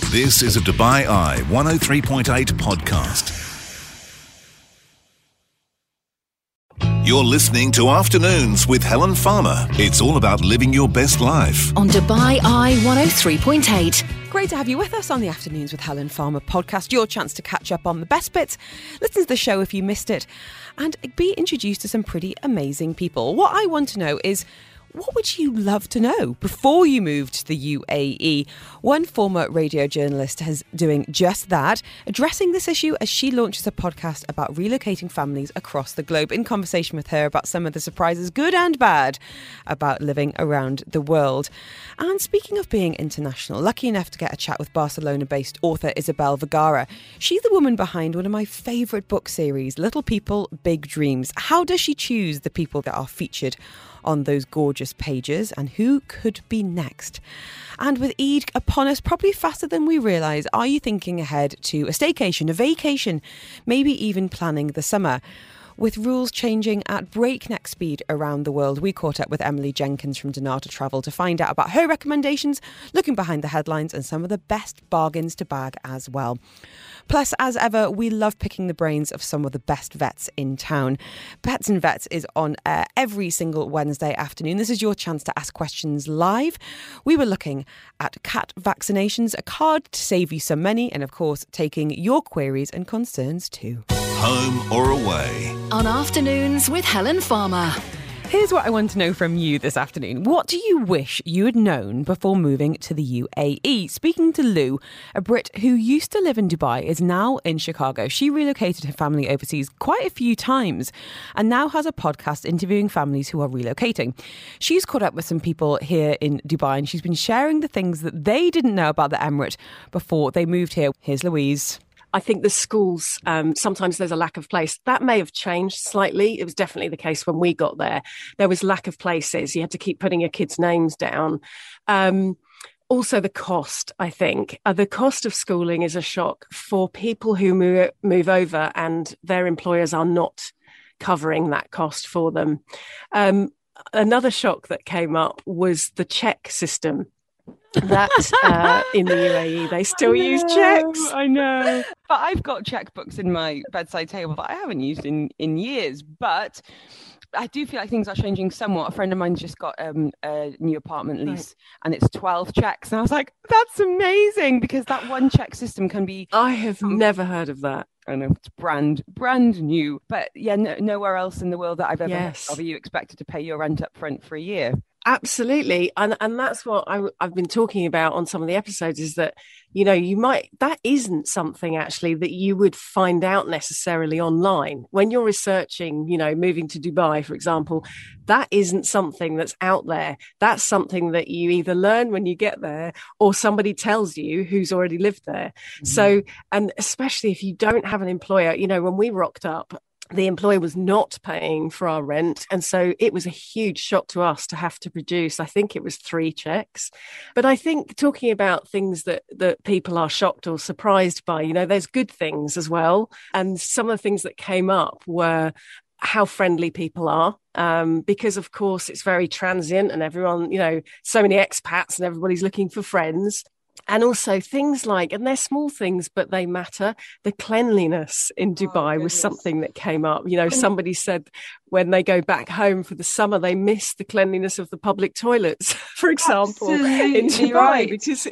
This is a Dubai Eye 103.8 podcast. You're listening to Afternoons with Helen Farmer. It's all about living your best life. On Dubai Eye 103.8. Great to have you with us on the Afternoons with Helen Farmer podcast. Your chance to catch up on the best bits, listen to the show if you missed it, and be introduced to some pretty amazing people. What I want to know is, what would you love to know before you moved to the UAE? One former radio journalist is doing just that, addressing this issue as she launches a podcast about relocating families across the globe. In conversation with her about some of the surprises, good and bad, about living around the world. And speaking of being international, lucky enough to get a chat with Barcelona-based author Isabel Vergara. She's the woman behind one of my favourite book series, Little People, Big Dreams. How does she choose the people that are featured on those gorgeous pages, and who could be next? And with Eid upon us, probably faster than we realise, are you thinking ahead to a staycation, a vacation, maybe even planning the summer? With rules changing at breakneck speed around the world, we caught up with Emily Jenkins from Donata Travel to find out about her recommendations, looking behind the headlines and some of the best bargains to bag as well. Plus, as ever, we love picking the brains of some of the best vets in town. Pets and Vets is on air every single Wednesday afternoon. This is your chance to ask questions live. We were looking at cat vaccinations, a card to save you some money, and of course, taking your queries and concerns too. Home or away? On Afternoons with Helen Farmer. Here's what I want to know from you this afternoon. What do you wish you had known before moving to the UAE? Speaking to Lou, a Brit who used to live in Dubai, is now in Chicago. She relocated her family overseas quite a few times and now has a podcast interviewing families who are relocating. She's caught up with some people here in Dubai and she's been sharing the things that they didn't know about the Emirate before they moved here. Here's Louise. I think the schools, sometimes there's a lack of place. That may have changed slightly. It was definitely the case when we got there. There was lack of places. You had to keep putting your kids' names down. Also, the cost, I think. The cost of schooling is a shock for people who move over and their employers are not covering that cost for them. Another shock that came up was the check system. That in the UAE they still use checks. I know, but I've got checkbooks in my bedside table that I haven't used in years. But I do feel like things are changing somewhat. A friend of mine just got a new apartment lease, and it's 12 checks, and I was like, that's amazing, because that one check system can be. I have never heard of that. I know, it's brand new, but yeah, nowhere else in the world that I've ever heard of are you expected to pay your rent up front for a year. Absolutely. And that's what I've been talking about on some of the episodes, is that, you know, that isn't something actually that you would find out necessarily online. When you're researching, you know, moving to Dubai, for example, that isn't something that's out there. That's something that you either learn when you get there or somebody tells you who's already lived there. Mm-hmm. So, and especially if you don't have an employer, you know, when we rocked up, the employer was not paying for our rent. And so it was a huge shock to us to have to produce, I think it was 3 checks. But I think talking about things that people are shocked or surprised by, you know, there's good things as well. And some of the things that came up were how friendly people are. Because of course it's very transient and everyone, you know, so many expats and everybody's looking for friends. And also things like, and they're small things, but they matter. The cleanliness in Dubai was something that came up. You know, somebody said when they go back home for the summer, they miss the cleanliness of the public toilets, for example, in Dubai, right. Because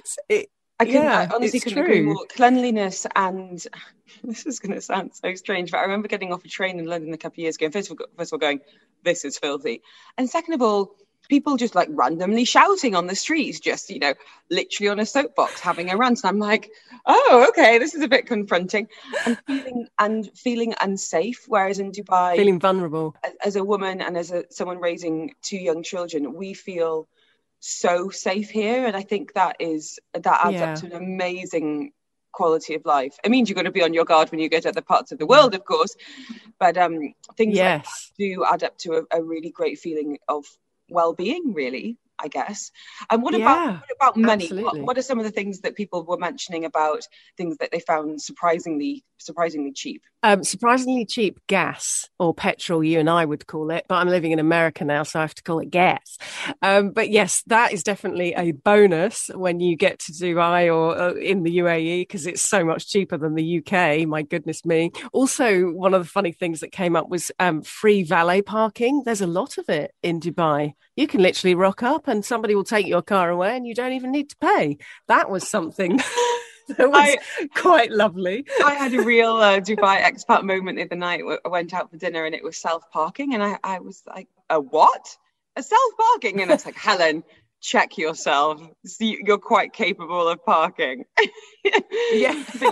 I honestly couldn't agree true. more. Cleanliness, and this is going to sound so strange, but I remember getting off a train in London a couple of years ago, and first of all going, this is filthy. And second of all, people just like randomly shouting on the streets, just, you know, literally on a soapbox having a rant. And I'm like, oh, okay, this is a bit confronting. And feeling unsafe. Whereas in Dubai, feeling vulnerable. As a woman and as someone raising 2 young children, we feel so safe here. And I think that adds up to an amazing quality of life. It means you're going to be on your guard when you go to other parts of the world, of course. But things like that do add up to a really great feeling of well-being, really. I guess. And what about money? Absolutely. What are some of the things that people were mentioning about things that they found surprisingly cheap? Surprisingly cheap gas, or petrol, you and I would call it, but I'm living in America now, so I have to call it gas. But yes, that is definitely a bonus when you get to Dubai or in the UAE, because it's so much cheaper than the UK. My goodness me. Also, one of the funny things that came up was free valet parking. There's a lot of it in Dubai. You can literally rock up and somebody will take your car away and you don't even need to pay. That was something that was quite lovely. I had a real Dubai expat moment the other night. I went out for dinner and it was self-parking, and I was like, a what? A self-parking? And I was like, Helen, check yourself. See, you're quite capable of parking. Yeah. But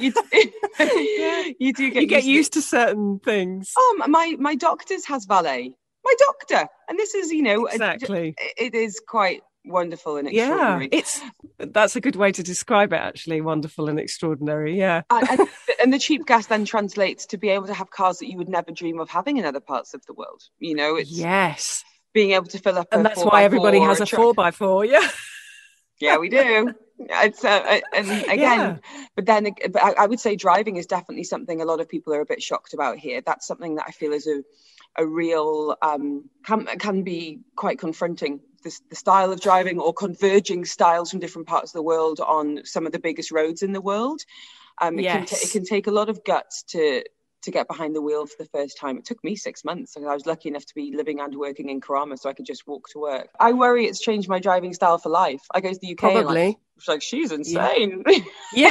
you get used to certain things. My doctor's has valet. My doctor. And this is, exactly. It is quite wonderful and extraordinary. That's a good way to describe it, actually. Wonderful and extraordinary. Yeah. And the cheap gas then translates to be able to have cars that you would never dream of having in other parts of the world. It's yes, being able to fill up, and that's why everybody has a 4x4. Yeah. Yeah, we do. It's and again, but I would say driving is definitely something a lot of people are a bit shocked about here. That's something that I feel is a real can be quite confronting. The style of driving, or converging styles from different parts of the world on some of the biggest roads in the world. It can take a lot of guts to get behind the wheel for the first time. It took me 6 months. I was lucky enough to be living and working in Karama, so I could just walk to work. I worry it's changed my driving style for life. I go to the UK probably. And it's like, she's insane. Yeah.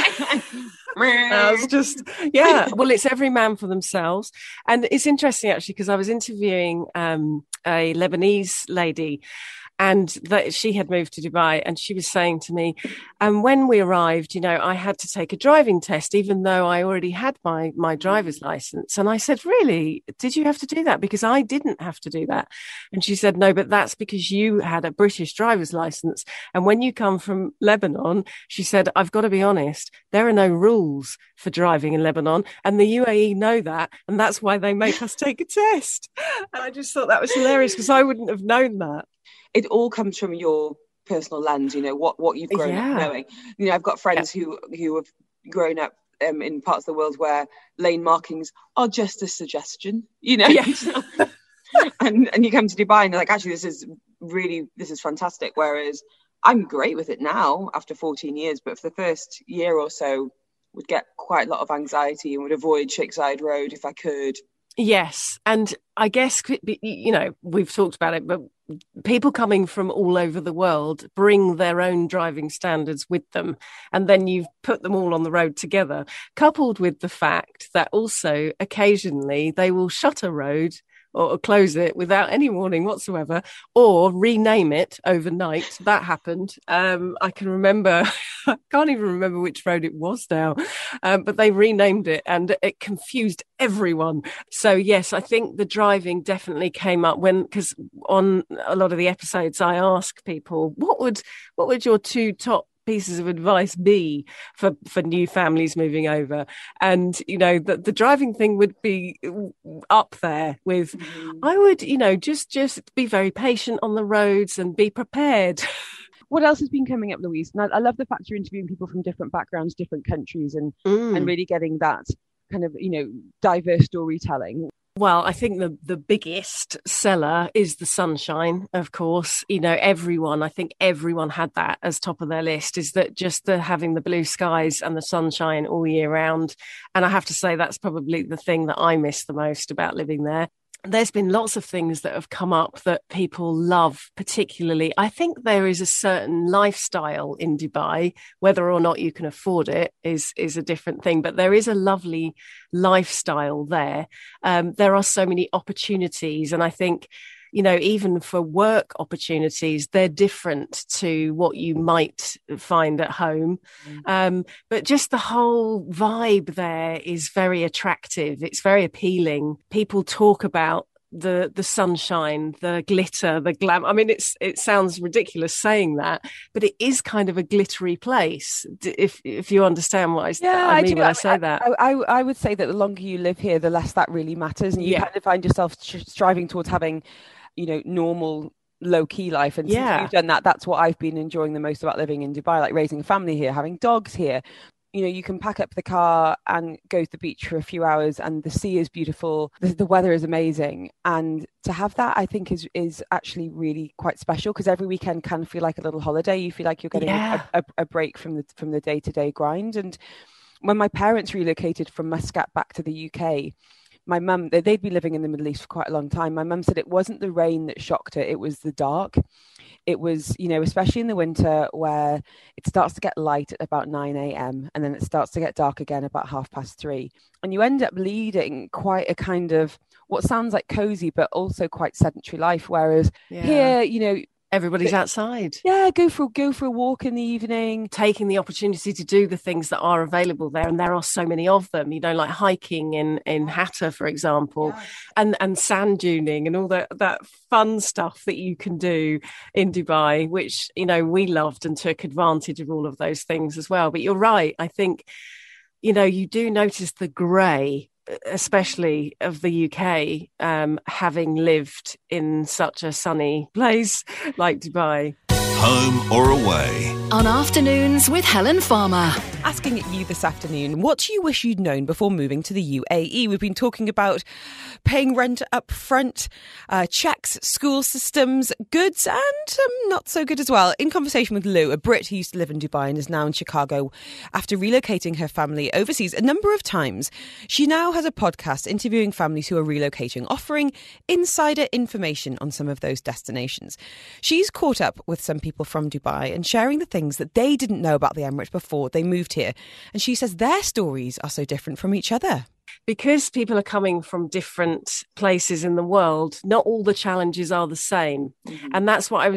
It's just, well, it's every man for themselves. And it's interesting, actually, because I was interviewing a Lebanese lady, and that she had moved to Dubai, and she was saying to me, when we arrived, I had to take a driving test, even though I already had my driver's license. And I said, really? Did you have to do that? Because I didn't have to do that. And she said, no, but that's because you had a British driver's license. And when you come from Lebanon, she said, I've got to be honest, there are no rules for driving in Lebanon. And the UAE know that. And that's why they make us take a test. And I just thought that was hilarious, because I wouldn't have known that. It all comes from your personal lens, what you've grown up knowing. I've got friends who have grown up in parts of the world where lane markings are just a suggestion, and you come to Dubai and you're like, actually, this is fantastic. Whereas I'm great with it now after 14 years, but for the first year or so would get quite a lot of anxiety and would avoid Sheikh Zayed Road if I could. Yes. And I guess, we've talked about it, but people coming from all over the world bring their own driving standards with them. And then you've put them all on the road together, coupled with the fact that also occasionally they will shut a road or close it without any warning whatsoever, or rename it overnight. That happened. I can remember, I can't even remember which road it was now, but they renamed it and it confused everyone. So yes, I think the driving definitely came up because on a lot of the episodes I ask people, what would your two top pieces of advice be for new families moving over? And the driving thing would be up there with I would just be very patient on the roads and be prepared. What else has been coming up, Louise? And I love the fact you're interviewing people from different backgrounds, different countries, and really getting that kind of diverse storytelling. Well, I think the biggest seller is the sunshine, of course. I think everyone had that as top of their list, is that just having the blue skies and the sunshine all year round. And I have to say that's probably the thing that I miss the most about living there. There's been lots of things that have come up that people love, particularly. I think there is a certain lifestyle in Dubai. Whether or not you can afford it is a different thing, but there is a lovely lifestyle there. There are so many opportunities, and I think, even for work opportunities, they're different to what you might find at home. But just the whole vibe there is very attractive. It's very appealing. People talk about the sunshine, the glitter, the glam. I mean, it sounds ridiculous saying that, but it is kind of a glittery place. If you understand what I mean when I say that. I would say that the longer you live here, the less that really matters, and you kind of find yourself striving towards having normal low key life. And since we've done that, that's what I've been enjoying the most about living in Dubai, like raising a family here, having dogs here. You know, you can pack up the car and go to the beach for a few hours, and the sea is beautiful. The weather is amazing. And to have that, I think is actually really quite special, because every weekend can feel like a little holiday. You feel like you're getting a break from the day-to-day grind. And when my parents relocated from Muscat back to the UK, my mum, they'd been living in the Middle East for quite a long time. My mum said it wasn't the rain that shocked her, it was the dark. It was, you know, especially in the winter where it starts to get light at about 9 a.m. and then it starts to get dark again about 3:30. And you end up leading quite a kind of what sounds like cozy, but also quite sedentary life. Whereas here, you know, everybody's outside. Yeah, go for a walk in the evening. Taking the opportunity to do the things that are available there. And there are so many of them, you know, like hiking in Hatta, for example, and sand duning and all that fun stuff that you can do in Dubai, which, you know, we loved and took advantage of all of those things as well. But you're right. I think, you know, you do notice the grey, especially of the UK, having lived in such a sunny place like Dubai. Home or away? On Afternoons with Helen Farmer. Asking you this afternoon, what do you wish you'd known before moving to the UAE? We've been talking about paying rent up front, checks, school systems, goods and not so good as well. In conversation with Lou, a Brit who used to live in Dubai and is now in Chicago after relocating her family overseas a number of times. She now has a podcast interviewing families who are relocating, offering insider information on some of those destinations. She's caught up with some people from Dubai and sharing the things that they didn't know about the Emirates before they moved here. And she says their stories are so different from each other. Because people are coming from different places in the world, not all the challenges are the same. Mm-hmm. And that's what I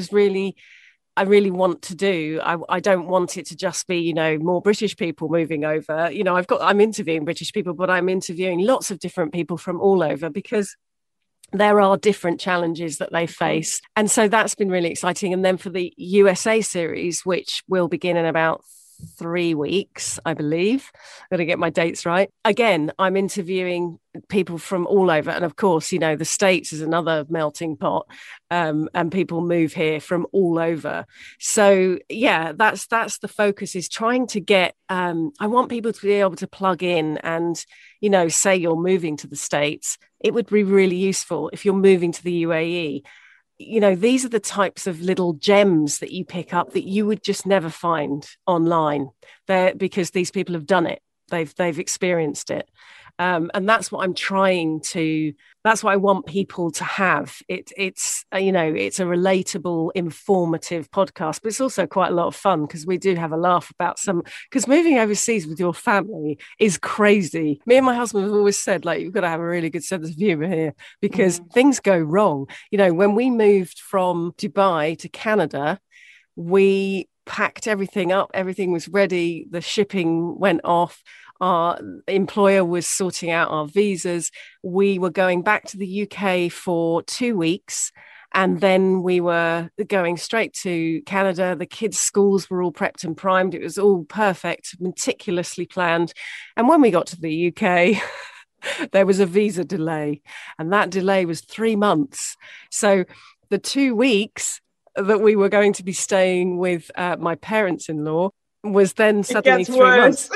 really want to do. I don't want it to just be, you know, more British people moving over. You know, I'm interviewing British people, but I'm interviewing lots of different people from all over, because there are different challenges that they face. And so that's been really exciting. And then for the USA series, which will begin in about 3 weeks, I believe. Got to get my dates right. Again, I'm interviewing people from all over. And of course, you know, the States is another melting pot, and people move here from all over. So yeah, that's the focus, is trying to get, I want people to be able to plug in and, you know, say you're moving to the States. It would be really useful if you're moving to the UAE. You know, these are the types of little gems that you pick up that you would just never find online there, because these people have done it. They've experienced it. And that's what that's what I want people to have. It's you know, it's a relatable, informative podcast, but it's also quite a lot of fun, because we do have a laugh about because moving overseas with your family is crazy. Me and my husband have always said, like, you've got to have a really good sense of humor here, because things go wrong. You know, when we moved from Dubai to Canada, we packed everything up. Everything was ready. The shipping went off. Our employer was sorting out our visas. We were going back to the UK for 2 weeks, and then we were going straight to Canada. The kids' schools were all prepped and primed. It was all perfect, meticulously planned. And when we got to the UK, there was a visa delay, and that delay was 3 months. So the 2 weeks that we were going to be staying with my parents-in-law was then suddenly 3 months.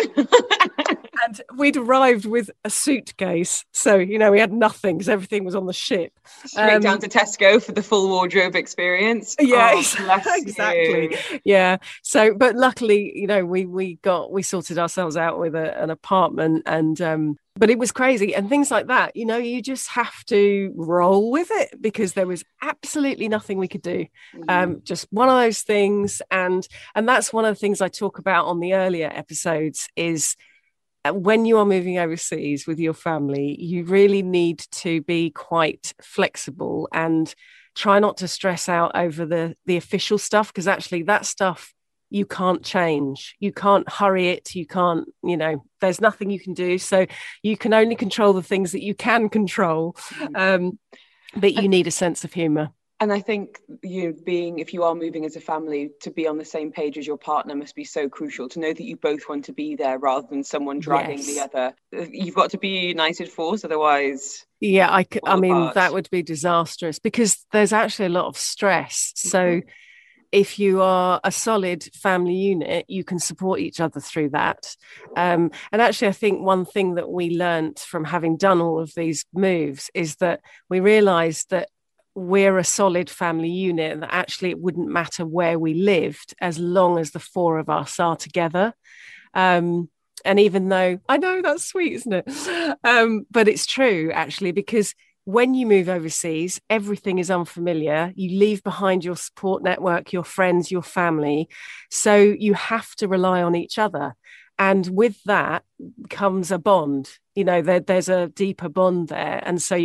And we'd arrived with a suitcase. So, you know, we had nothing because everything was on the ship. Straight down to Tesco for the full wardrobe experience. Yeah, oh, exactly. Yeah. So, but luckily, you know, we sorted ourselves out with an apartment, and but it was crazy and things like that. You know, you just have to roll with it, because there was absolutely nothing we could do. Just one of those things. And that's one of the things I talk about on the earlier episodes is, when you are moving overseas with your family, you really need to be quite flexible and try not to stress out over the official stuff, because actually that stuff you can't change. You can't hurry it. You can't, you know, there's nothing you can do. So you can only control the things that you can control. But you need a sense of humour. And I think if you are moving as a family, to be on the same page as your partner must be so crucial, to know that you both want to be there rather than someone dragging the other. You've got to be a united force, otherwise. Yeah, I mean, that would be disastrous because there's actually a lot of stress. So if you are a solid family unit, you can support each other through that. And actually, I think one thing that we learnt from having done all of these moves is that we realised that we're a solid family unit and that actually it wouldn't matter where we lived as long as the four of us are together. And even though, I know that's sweet, isn't it? But it's true, actually, because when you move overseas, everything is unfamiliar. You leave behind your support network, your friends, your family. So you have to rely on each other. And with that comes a bond. There's a deeper bond there. And so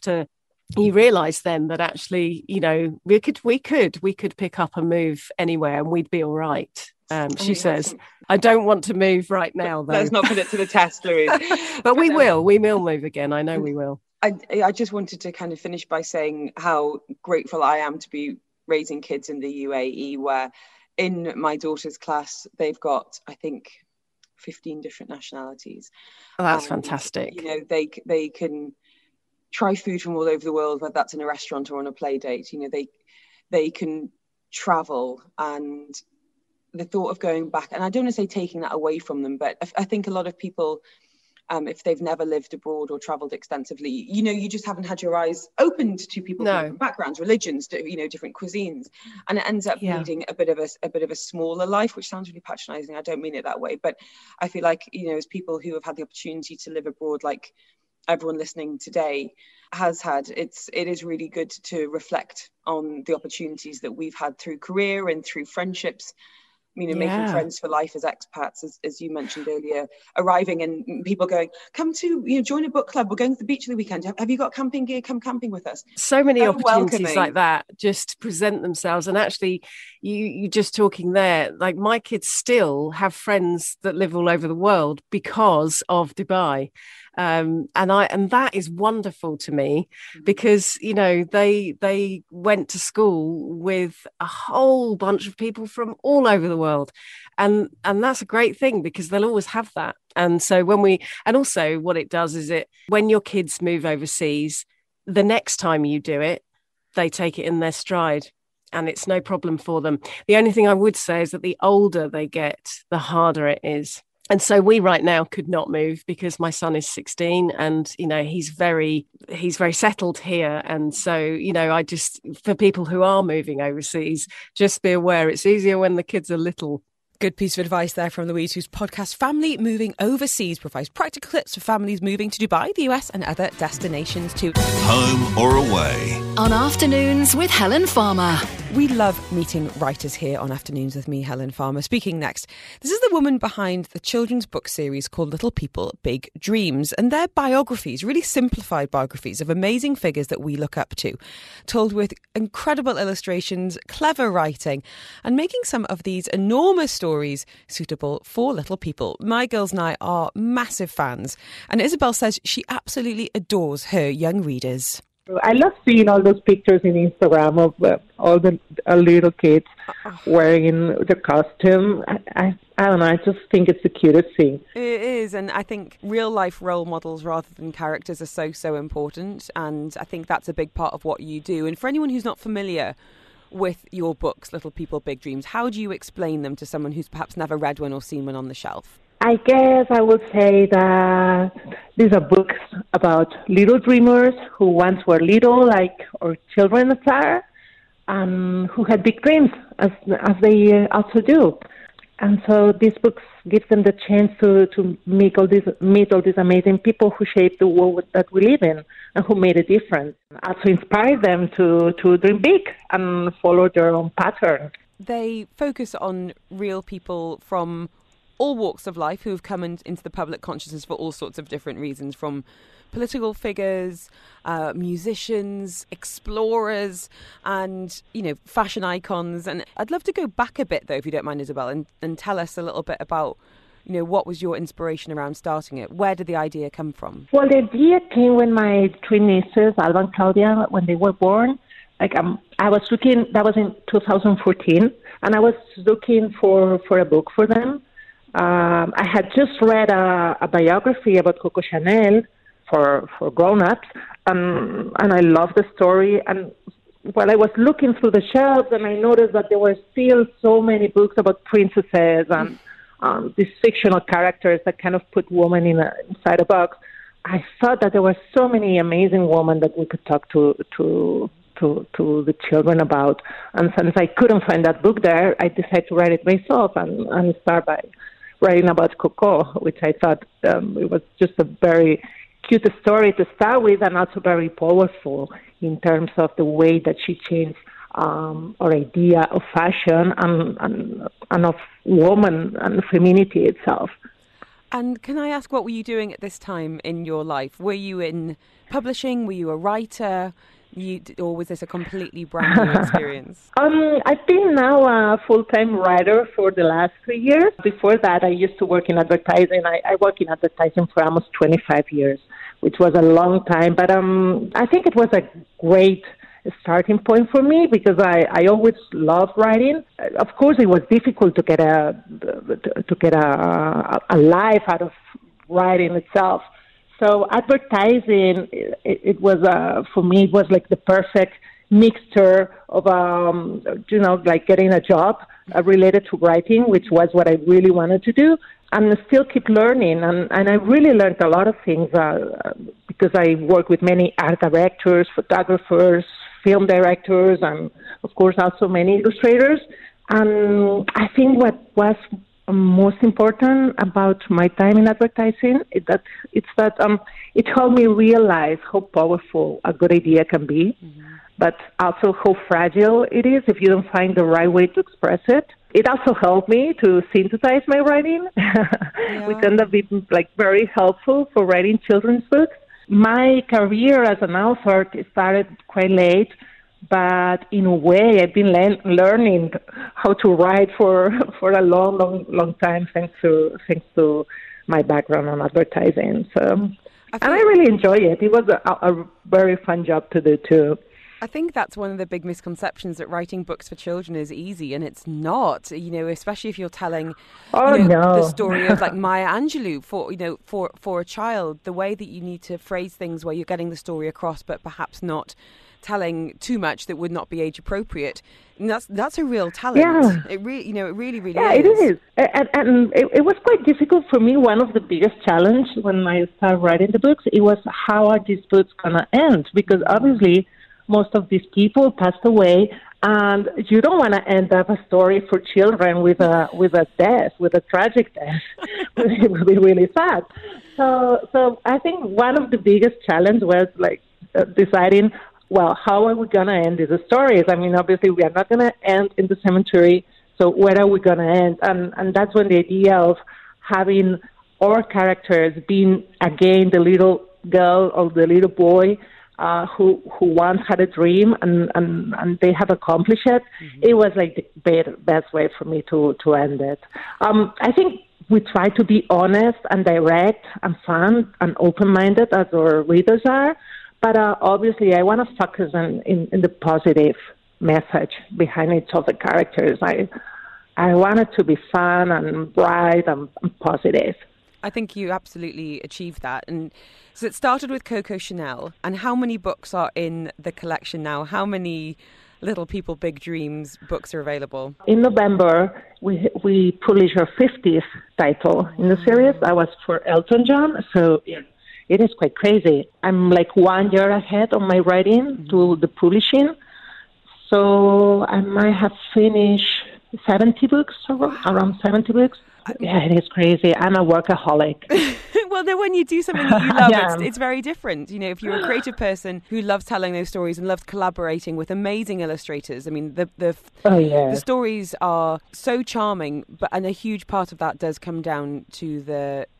you realise then that actually, we could pick up and move anywhere and we'd be all right. She says, I don't want to move right now, though. Let's not put it to the test, Louise. But we will move again. I know we will. I just wanted to kind of finish by saying how grateful I am to be raising kids in the UAE, where in my daughter's class, they've got, I think, 15 different nationalities. Oh, that's fantastic. They can try food from all over the world, whether that's in a restaurant or on a play date. They can travel, and the thought of going back, and I don't want to say taking that away from them, but I think a lot of people, if they've never lived abroad or traveled extensively, you just haven't had your eyes opened to people from different backgrounds, religions, different cuisines, and it ends up leading a bit of a smaller life, which sounds really patronizing. I don't mean it that way, but I feel like, as people who have had the opportunity to live abroad, like everyone listening today has had, it is really good to reflect on the opportunities that we've had through career and through friendships. Making friends for life as expats, as you mentioned earlier, arriving and people going, come to, join a book club. We're going to the beach for the weekend. Have you got camping gear? Come camping with us. So many opportunities like that just present themselves. And actually, you just talking there, like my kids still have friends that live all over the world because of Dubai. And that is wonderful to me because, they went to school with a whole bunch of people from all over the world. And that's a great thing because they'll always have that. And so and also what it does is when your kids move overseas, the next time you do it, they take it in their stride. And it's no problem for them. The only thing I would say is that the older they get, the harder it is. And so we right now could not move because my son is 16 and, he's very settled here. And so, for people who are moving overseas, just be aware it's easier when the kids are little. Good piece of advice there from Louise, whose podcast Family Moving Overseas provides practical tips for families moving to Dubai, the US and other destinations too. Home or away. On Afternoons with Helen Farmer. We love meeting writers here on Afternoons with me, Helen Farmer. Speaking next, this is the woman behind the children's book series called Little People, Big Dreams. And they're biographies, really simplified biographies of amazing figures that we look up to, told with incredible illustrations, clever writing, and making some of these enormous stories suitable for little people. My girls and I are massive fans. And Isabel says she absolutely adores her young readers. I love seeing all those pictures in Instagram of all the little kids wearing the costume. I don't know, I just think it's the cutest thing. It is, and I think real life role models rather than characters are so important, and I think that's a big part of what you do. And for anyone who's not familiar with your books, Little People, Big Dreams, how do you explain them to someone who's perhaps never read one or seen one on the shelf? I guess I would say that these are books about little dreamers who once were little, like our children are, who had big dreams, as they also do. And so these books give them the chance to meet all these amazing people who shaped the world that we live in and who made a difference. Also inspire them to dream big and follow their own pattern. They focus on real people from all walks of life who have come into the public consciousness for all sorts of different reasons, from political figures, musicians, explorers, and, fashion icons. And I'd love to go back a bit, though, if you don't mind, Isabel, and tell us a little bit about, what was your inspiration around starting it? Where did the idea come from? Well, the idea came when my twin nieces, Alba and Claudia, when they were born, I was looking, that was in 2014, and I was looking for a book for them. I had just read a biography about Coco Chanel for grown-ups, and I loved the story. And while I was looking through the shelves, and I noticed that there were still so many books about princesses and these fictional characters that kind of put women inside a box, I thought that there were so many amazing women that we could talk to the children about. And since I couldn't find that book there, I decided to write it myself and start by writing about Coco, which I thought it was just a very cute story to start with, and also very powerful in terms of the way that she changed our idea of fashion and of woman and femininity itself. And can I ask, what were you doing at this time in your life? Were you in publishing? Were you a writer? Or was this a completely brand new experience? I've been now a full-time writer for the last 3 years. Before that, I used to work in advertising. I worked in advertising for almost 25 years, which was a long time. But I think it was a great starting point for me because I always loved writing. Of course, it was difficult to get a life out of writing itself. So advertising, it was for me, it was like the perfect mixture of like getting a job related to writing, which was what I really wanted to do, and still keep learning. And I really learned a lot of things because I work with many art directors, photographers, film directors, and of course also many illustrators. And I think what was most important about my time in advertising is that it helped me realize how powerful a good idea can be, but also how fragile it is if you don't find the right way to express it. It also helped me to synthesize my writing, which ended up being very helpful for writing children's books. My career as an author started quite late, but in a way, I've been learning how to write for a long time, thanks to my background on advertising. So, and I really enjoy it. It was a very fun job to do too. I think that's one of the big misconceptions, that writing books for children is easy, and it's not. Especially if you're telling the story of Maya Angelou for a child, the way that you need to phrase things where you're getting the story across, but perhaps not telling too much that would not be age appropriate. And that's a real talent. Yeah. It really is. Yeah, it is. And it was quite difficult for me. One of the biggest challenges when I started writing the books, it was how are these books gonna end? Because obviously most of these people passed away, and you don't want to end up a story for children with a death, with a tragic death. It would be really sad. So I think one of the biggest challenges was deciding, well, how are we going to end these stories? I mean, obviously, we are not going to end in the cemetery, so where are we going to end? And that's when the idea of having our characters being, again, the little girl or the little boy who once had a dream and they have accomplished it, it was the best way for me to end it. I think we try to be honest and direct and fun and open-minded as our readers are. But obviously, I want to focus in the positive message behind each of the characters. I want it to be fun and bright and positive. I think you absolutely achieved that. And so it started with Coco Chanel. And how many books are in the collection now? How many Little People, Big Dreams books are available? In November, we published our 50th title in the series. That was for Elton John. So it is quite crazy. I'm 1 year ahead on my writing to the publishing. So I might have finished 70 books, around 70 books. Yeah, it is crazy. I'm a workaholic. Well, then when you do something that you love, it's very different. If you're a creative person who loves telling those stories and loves collaborating with amazing illustrators, I mean, the stories are so charming, and a huge part of that does come down to the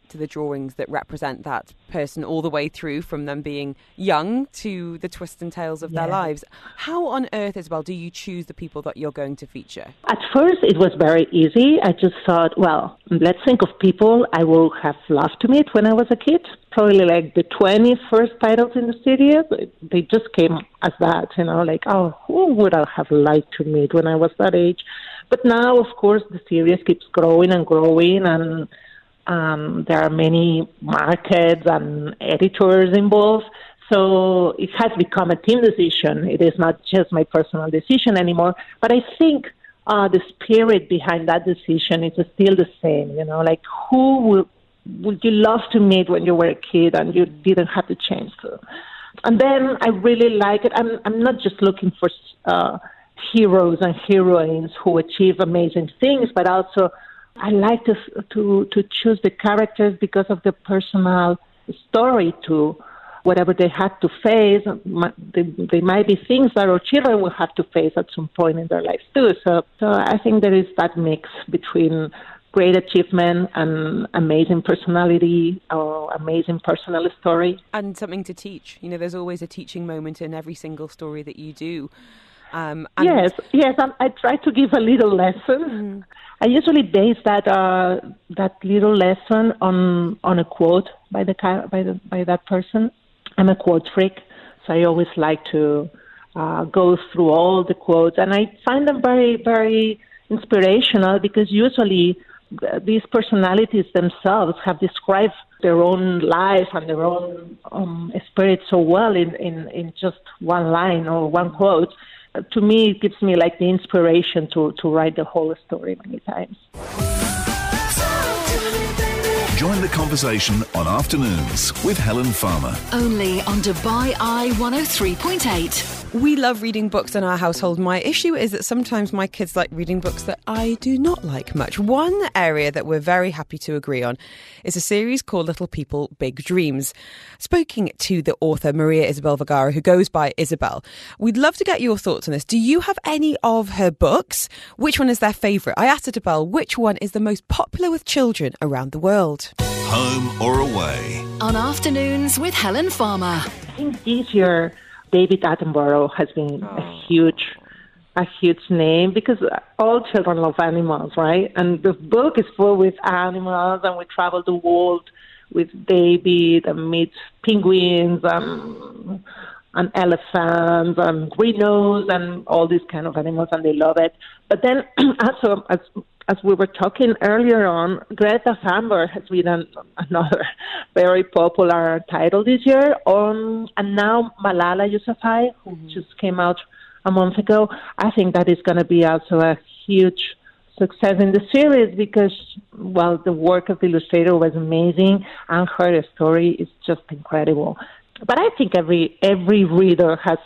to the drawings that represent that person all the way through, from them being young to the twists and tales of their lives. How on earth, Isabel, do you choose the people that you're going to feature? At first, it was very easy. I just thought, well, let's think of people I would have loved to meet when I was a kid. Probably like the 20 first titles in the series, they just came as that, like, oh, who would I have liked to meet when I was that age? But now, of course, the series keeps growing and growing, and there are many markets and editors involved. So it has become a team decision. It is not just my personal decision anymore. But I think the spirit behind that decision is still the same. Like, who would you love to meet when you were a kid and you didn't have the chance to? And then I really like it. I'm not just looking for heroes and heroines who achieve amazing things, but also I like to choose the characters because of the personal story too. Whatever they had to face, they might be things that our children will have to face at some point in their lives too. So I think there is that mix between great achievement and amazing personality or amazing personal story. And something to teach. There's always a teaching moment in every single story that you do. Yes, I try to give a little lesson. I usually base that little lesson on a quote by that person. I'm a quote freak, so I always like to go through all the quotes, and I find them very, very inspirational because usually these personalities themselves have described their own life and their own spirit so well in just one line or one quote. To me, it gives me like the inspiration to write the whole story many times. Join the conversation on Afternoons with Helen Farmer. Only on Dubai Eye 103.8. We love reading books in our household. My issue is that sometimes my kids like reading books that I do not like much. One area that we're very happy to agree on is a series called Little People, Big Dreams. Speaking to the author Maria Isabel Vergara, who goes by Isabel, we'd love to get your thoughts on this. Do you have any of her books? Which one is their favourite? I asked Isabel which one is the most popular with children around the world. Home or away? On Afternoons with Helen Farmer. I think this year David Attenborough has been a huge name because all children love animals, right? And the book is full with animals, and we travel the world with David and meet penguins and elephants and rhinos and all these kind of animals, and they love it. But then also, as we were talking earlier on, Greta Thunberg has been another very popular title this year. And now Malala Yousafzai, who just came out a month ago, I think that is going to be also a huge success in the series because, well, the work of the illustrator was amazing and her story is just incredible. But I think every reader has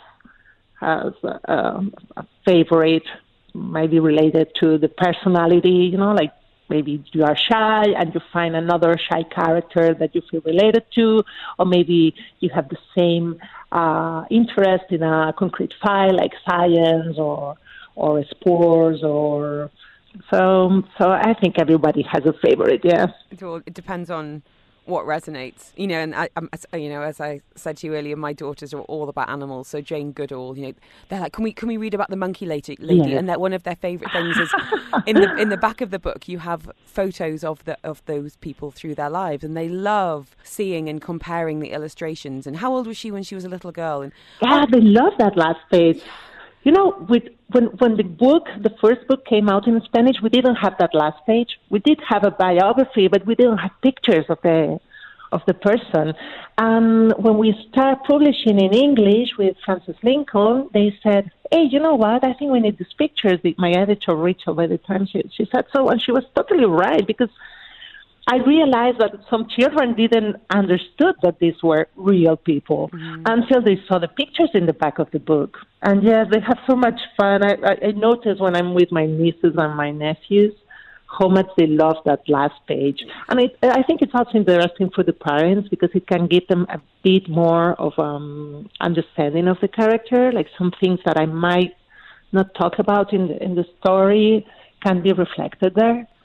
a favorite, maybe related to the personality, like maybe you are shy and you find another shy character that you feel related to, or maybe you have the same interest in a concrete file like science or sports or so I think everybody has a favorite, yes. It depends on what resonates, and as I said to you earlier, my daughters are all about animals. So Jane Goodall, they're like, can we read about the monkey lady? Yes. And that one of their favourite things is in the back of the book you have photos of those people through their lives, and they love seeing and comparing the illustrations. And how old was she when she was a little girl? And they love that last page. When the first book came out in Spanish, we didn't have that last page. We did have a biography, but we didn't have pictures of the person. And when we started publishing in English with Frances Lincoln, they said, hey, you know what? I think we need these pictures. My editor, Rachel, by the time she said so, and she was totally right, because I realized that some children didn't understood that these were real people until they saw the pictures in the back of the book. And yes, they have so much fun. I notice when I'm with my nieces and my nephews how much they love that last page. And I think it's also interesting for the parents because it can give them a bit more of understanding of the character, like some things that I might not talk about in the story can be reflected there.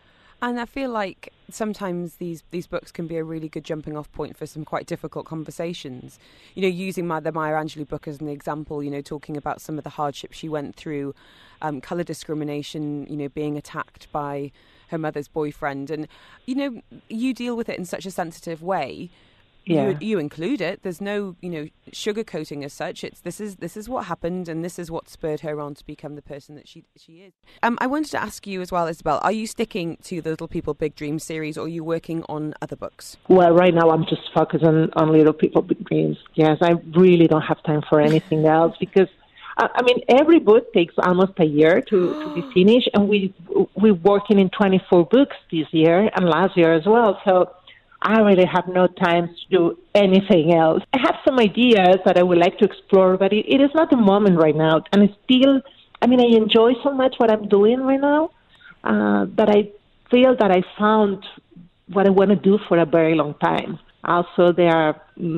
And I feel like sometimes these books can be a really good jumping off point for some quite difficult conversations. You know, using the Maya Angelou book as an example, you know, talking about some of the hardships she went through, colour discrimination, you know, being attacked by her mother's boyfriend. And, you know, you deal with it in such a sensitive way. Yeah. You include it. There's no, you know, sugarcoating as such. It's this is what happened, and this is what spurred her on to become the person that she is. I wanted to ask you as well, Isabel, are you sticking to the Little People Big Dreams series, or are you working on other books? Well, right now I'm just focused on Little People Big Dreams. Yes, I really don't have time for anything else because, I mean, every book takes almost a year to be finished, and we're working in 24 books this year and last year as well. So I really have no time to do anything else. I have some ideas that I would like to explore, but it is not the moment right now. And it's still, I mean, I enjoy so much what I'm doing right now that I feel that I found what I want to do for a very long time. Also, there are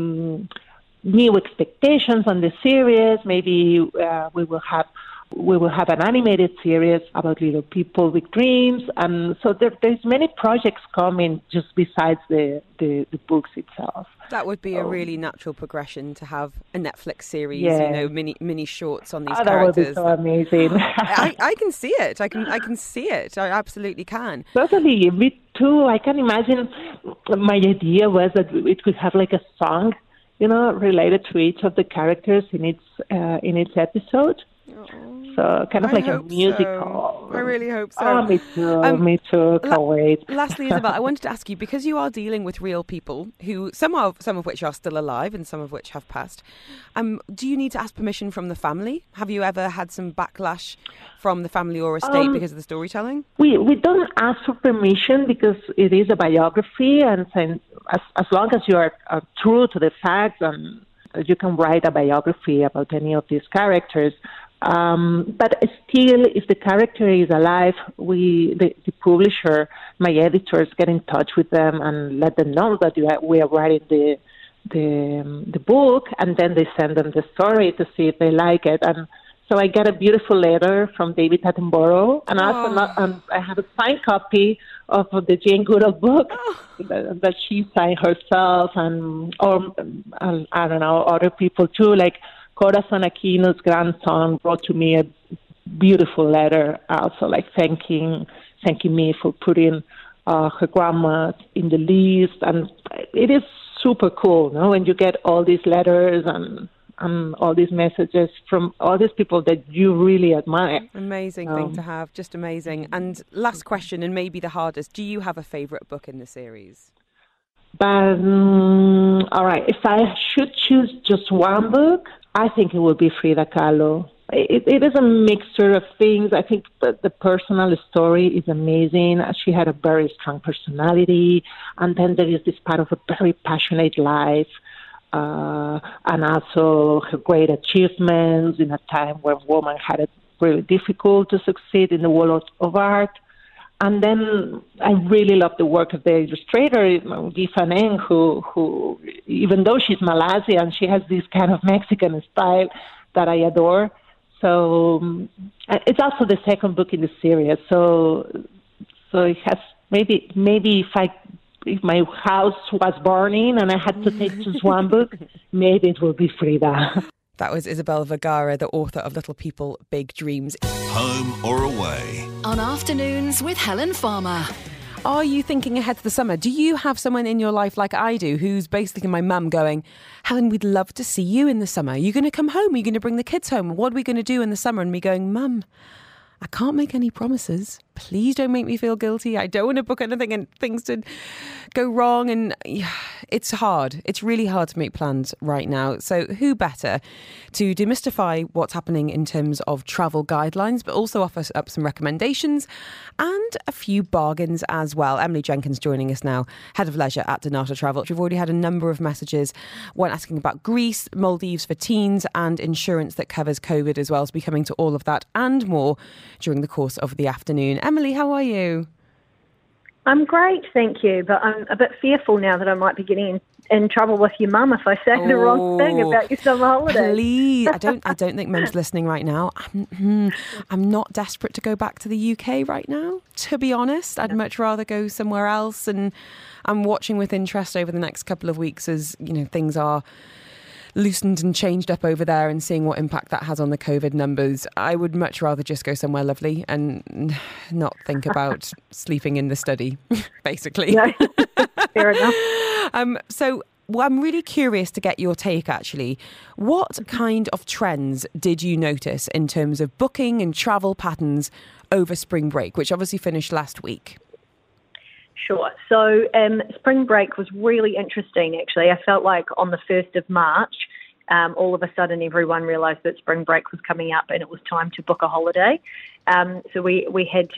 new expectations on the series. Maybe we will have an animated series about Little People with Dreams, and so there's many projects coming just besides the books itself. That would be a really natural progression to have a Netflix series, you know, mini shorts on these characters. That would be so amazing. I can see it. I can see it. I absolutely can. Totally, me too. I can imagine. My idea was that it could have like a song, you know, related to each of the characters in its episode. So kind of like a musical. So. I really hope so. Oh, me too. Me too. Can't wait. Lastly, Isabel, I wanted to ask you, because you are dealing with real people who some of which are still alive and some of which have passed. Do you need to ask permission from the family? Have you ever had some backlash from the family or estate because of the storytelling? We don't ask for permission because it is a biography, and as long as you are true to the facts, and you can write a biography about any of these characters. But still, if the character is alive, the publisher, my editors, get in touch with them and let them know that we are writing the book, and then they send them the story to see if they like it. And so I got a beautiful letter from David Attenborough, and also I have a signed copy of the Jane Goodall book that she signed herself, or I don't know, other people too, like Corazon Aquino's grandson wrote to me a beautiful letter, also like thanking me for putting her grandma in the list, and it is super cool, no? When you get all these letters and all these messages from all these people that you really admire. Amazing thing to have, just amazing. And last question, and maybe the hardest, do you have a favourite book in the series? But, all right, if I should choose just one book, I think it would be Frida Kahlo. It is a mixture of things. I think the personal story is amazing. She had a very strong personality, and then there is this part of a very passionate life, and also her great achievements in a time where women had it really difficult to succeed in the world of art. And then I really love the work of the illustrator, Guy Faneng, who, even though she's Malaysian, she has this kind of Mexican style that I adore. So it's also the second book in the series. So it has maybe if my house was burning and I had to take just one book, maybe it would be Frida. That was Isabel Vergara, the author of Little People, Big Dreams. Home or away? On Afternoons with Helen Farmer. Are you thinking ahead to the summer? Do you have someone in your life like I do who's basically my mum going, Helen, we'd love to see you in the summer. Are you going to come home? Are you going to bring the kids home? What are we going to do in the summer? And me going, Mum, I can't make any promises. Please don't make me feel guilty. I don't want to book anything and things to go wrong. And it's hard. It's really hard to make plans right now. So who better to demystify what's happening in terms of travel guidelines, but also offer up some recommendations and a few bargains as well. Emily Jenkins joining us now, Head of Leisure at Donata Travel. We've already had a number of messages, one asking about Greece, Maldives for teens, and insurance that covers COVID as well. So we'll be coming to all of that and more during the course of the afternoon. Emily, how are you? I'm great, thank you, but I'm a bit fearful now that I might be getting in trouble with your mum if I say the wrong thing about your summer holidays. Please, I don't think Mum's listening right now. I'm not desperate to go back to the UK right now, to be honest. I'd much rather go somewhere else, and I'm watching with interest over the next couple of weeks as, you know, things are loosened and changed up over there, and seeing what impact that has on the COVID numbers. I would much rather just go somewhere lovely and not think about sleeping in the study, basically. No. Fair enough. So I'm really curious to get your take, actually. What kind of trends did you notice in terms of booking and travel patterns over spring break, which obviously finished last week? Sure. So spring break was really interesting, actually. I felt like on the 1st of March, all of a sudden everyone realised that spring break was coming up and it was time to book a holiday. So we had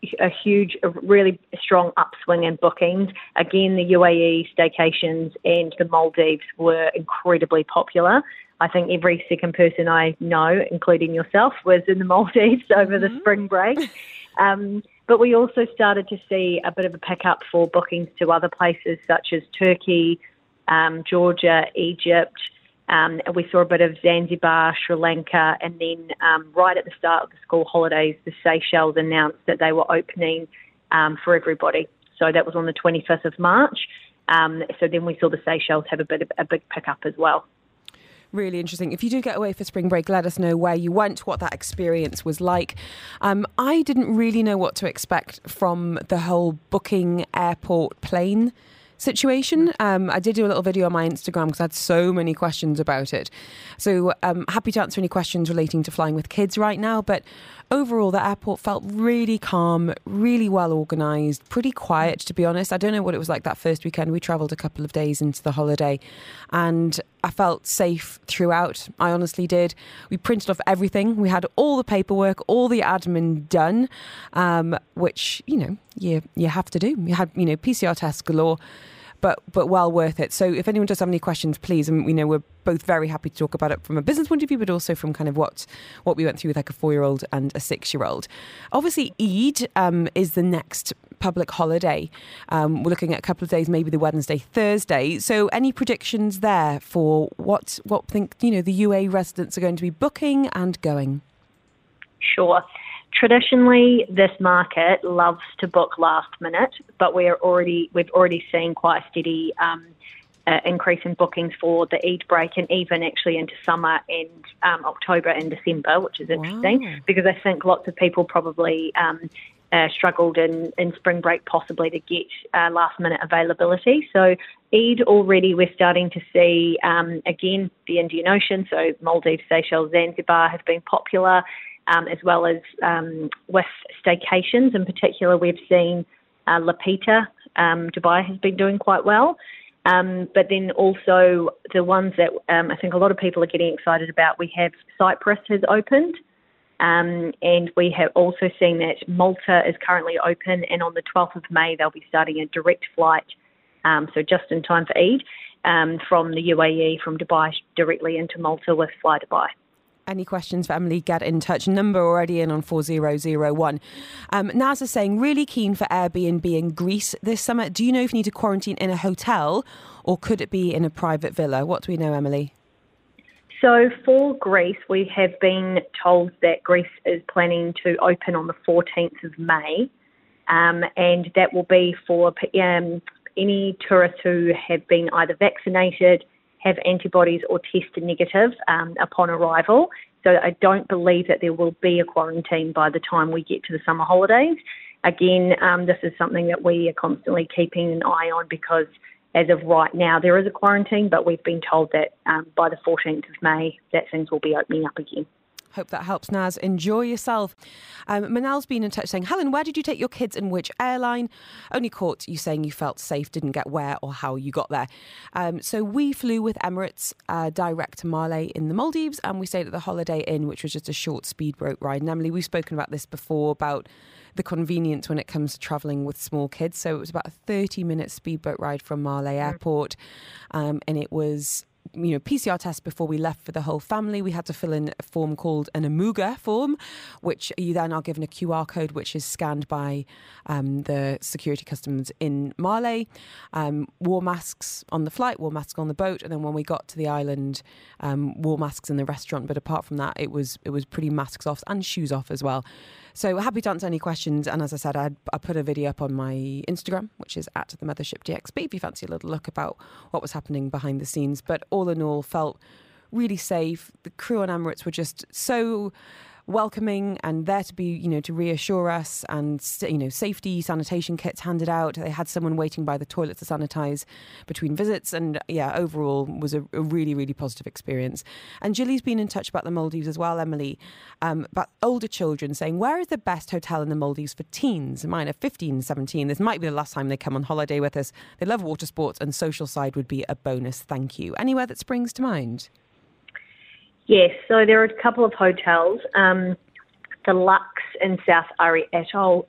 a really strong upswing in bookings. Again, the UAE staycations and the Maldives were incredibly popular. I think every second person I know, including yourself, was in the Maldives over the spring break. But we also started to see a bit of a pickup for bookings to other places such as Turkey, Georgia, Egypt. We saw a bit of Zanzibar, Sri Lanka, and then right at the start of the school holidays, the Seychelles announced that they were opening for everybody. So that was on the 25th of March. So then we saw the Seychelles have a big pickup as well. Really interesting. If you do get away for spring break, let us know where you went, what that experience was like. I didn't really know what to expect from the whole booking airport plane situation. I did do a little video on my Instagram because I had so many questions about it. So I'm happy to answer any questions relating to flying with kids right now. But overall, the airport felt really calm, really well organised, pretty quiet, to be honest. I don't know what it was like that first weekend. We travelled a couple of days into the holiday and I felt safe throughout. I honestly did. We printed off everything. We had all the paperwork, all the admin done, which, you know, you have to do. We had, you know, PCR tests galore. But well worth it. So if anyone does have any questions, please, and we know we're both very happy to talk about it from a business point of view, but also from kind of what we went through with like a 4-year-old and a 6-year-old. Obviously, Eid is the next public holiday. We're looking at a couple of days, maybe the Wednesday, Thursday. So any predictions there for what think, you know, the UAE residents are going to be booking and going? Sure. Traditionally, this market loves to book last minute, but we've already seen quite a steady increase in bookings for the Eid break and even actually into summer and October and December, which is interesting because I think lots of people probably struggled in spring break possibly to get last minute availability. So Eid already we're starting to see, again, the Indian Ocean, so Maldives, Seychelles, Zanzibar have been popular. As well as with staycations in particular, we've seen Lapita, Dubai has been doing quite well. But then also the ones that I think a lot of people are getting excited about, we have Cyprus has opened, and we have also seen that Malta is currently open, and on the 12th of May they'll be starting a direct flight, so just in time for Eid, from the UAE, from Dubai directly into Malta with Fly Dubai. Any questions for Emily, get in touch. Number already in on 4001. Naz is saying, really keen for Airbnb in Greece this summer. Do you know if you need to quarantine in a hotel or could it be in a private villa? What do we know, Emily? So for Greece, we have been told that Greece is planning to open on the 14th of May. And that will be for any tourists who have been either vaccinated, have antibodies or tested negative upon arrival. So I don't believe that there will be a quarantine by the time we get to the summer holidays. Again, this is something that we are constantly keeping an eye on because as of right now there is a quarantine, but we've been told that by the 14th of May that things will be opening up again. Hope that helps, Naz. Enjoy yourself. Manal's been in touch saying, Helen, where did you take your kids and which airline? Only caught you saying you felt safe, didn't get where or how you got there. So we flew with Emirates direct to Malé in the Maldives, and we stayed at the Holiday Inn, which was just a short speedboat ride. And Emily, we've spoken about this before, about the convenience when it comes to travelling with small kids. So it was about a 30-minute speedboat ride from Malé Airport, and it was PCR test before we left for the whole family. We had to fill in a form called an Amuga form, which you then are given a QR code, which is scanned by the security customs in Male. Wore masks on the flight, wore masks on the boat, and then when we got to the island, wore masks in the restaurant. But apart from that, it was pretty masks off and shoes off as well. So happy to answer any questions. And as I said, I put a video up on my Instagram, which is at the Mothership DXB, if you fancy a little look about what was happening behind the scenes. But all in all, felt really safe. The crew on Emirates were just so welcoming and there to be, to reassure us, and, safety sanitation kits handed out. They had someone waiting by the toilet to sanitize between visits. And overall was a really, really positive experience. And Gilly's been in touch about the Maldives as well, Emily, about older children, saying, where is the best hotel in the Maldives for teens? Mine are 15, 17. This might be the last time they come on holiday with us. They love water sports and social side would be a bonus. Thank you. Anywhere that springs to mind? Yes, so there are a couple of hotels. The Lux in South Ari Atoll,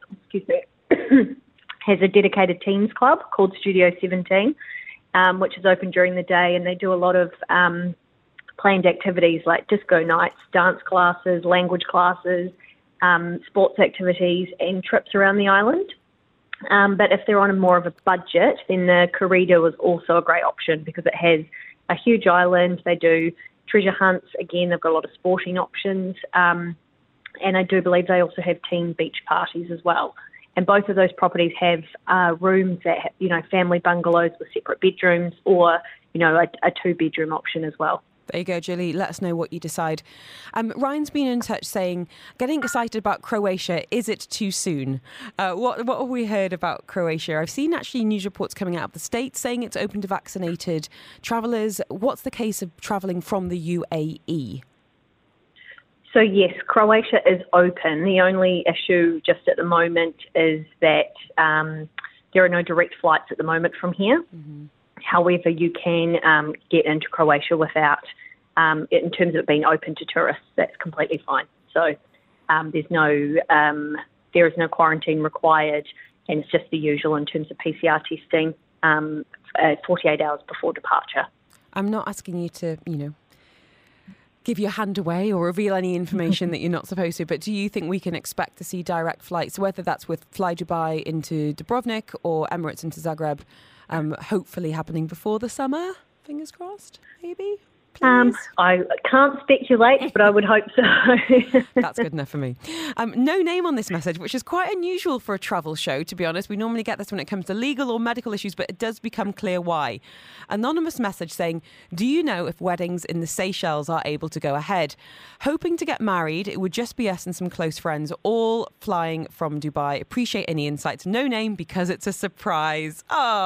has a dedicated teens club called Studio 17, which is open during the day, and they do a lot of planned activities like disco nights, dance classes, language classes, sports activities, and trips around the island. But if they're on more of a budget, then the Corrido is also a great option because it has a huge island. They do treasure hunts. Again, they've got a lot of sporting options. And I do believe they also have teen beach parties as well. And both of those properties have rooms that have, family bungalows with separate bedrooms, or, a 2-bedroom option as well. There you go, Julie. Let us know what you decide. Ryan's been in touch saying, getting excited about Croatia, is it too soon? What have we heard about Croatia? I've seen actually news reports coming out of the States saying it's open to vaccinated travellers. What's the case of travelling from the UAE? So yes, Croatia is open. The only issue just at the moment is that there are no direct flights at the moment from here. Mm-hmm. However, you can get into Croatia without, in terms of it being open to tourists, that's completely fine. So there is no quarantine required, and it's just the usual in terms of PCR testing 48 hours before departure. I'm not asking you to, give your hand away or reveal any information that you're not supposed to, but do you think we can expect to see direct flights, whether that's with Fly Dubai into Dubrovnik or Emirates into Zagreb, hopefully happening before the summer? Fingers crossed, maybe? I can't speculate, but I would hope so. That's good enough for me. No name on this message, which is quite unusual for a travel show, to be honest. We normally get this when it comes to legal or medical issues, but it does become clear why. Anonymous message saying, do you know if weddings in the Seychelles are able to go ahead? Hoping to get married, it would just be us and some close friends, all flying from Dubai. Appreciate any insights. No name because it's a surprise.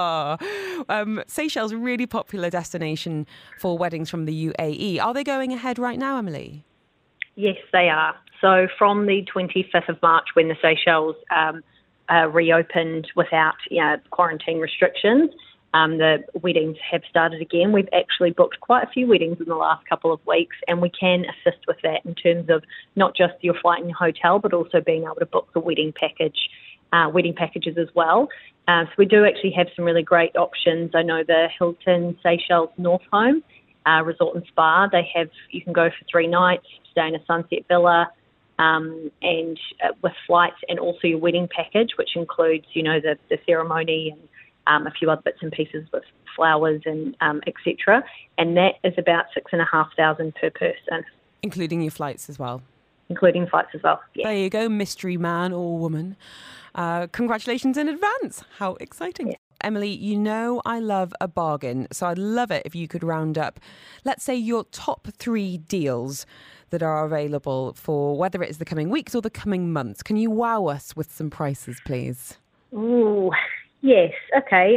Seychelles, really popular destination for weddings from the UAE. Are they going ahead right now, Emily? Yes, they are. So from the 25th of March, when the Seychelles reopened without quarantine restrictions, the weddings have started again. We've actually booked quite a few weddings in the last couple of weeks, and we can assist with that in terms of not just your flight and your hotel, but also being able to book the wedding packages as well. So we do actually have some really great options. I know the Hilton Seychelles North Home Resort and Spa, you can go for 3 nights, stay in a sunset villa, and with flights, and also your wedding package, which includes, the ceremony and a few other bits and pieces with flowers and etc. And that is about $6,500 per person, including your flights as well. Including flights as well. Yeah. There you go, mystery man or woman. Congratulations in advance. How exciting. Yeah. Emily, I love a bargain, so I'd love it if you could round up, let's say, your top 3 deals that are available for whether it is the coming weeks or the coming months. Can you wow us with some prices, please? Ooh, yes. Okay.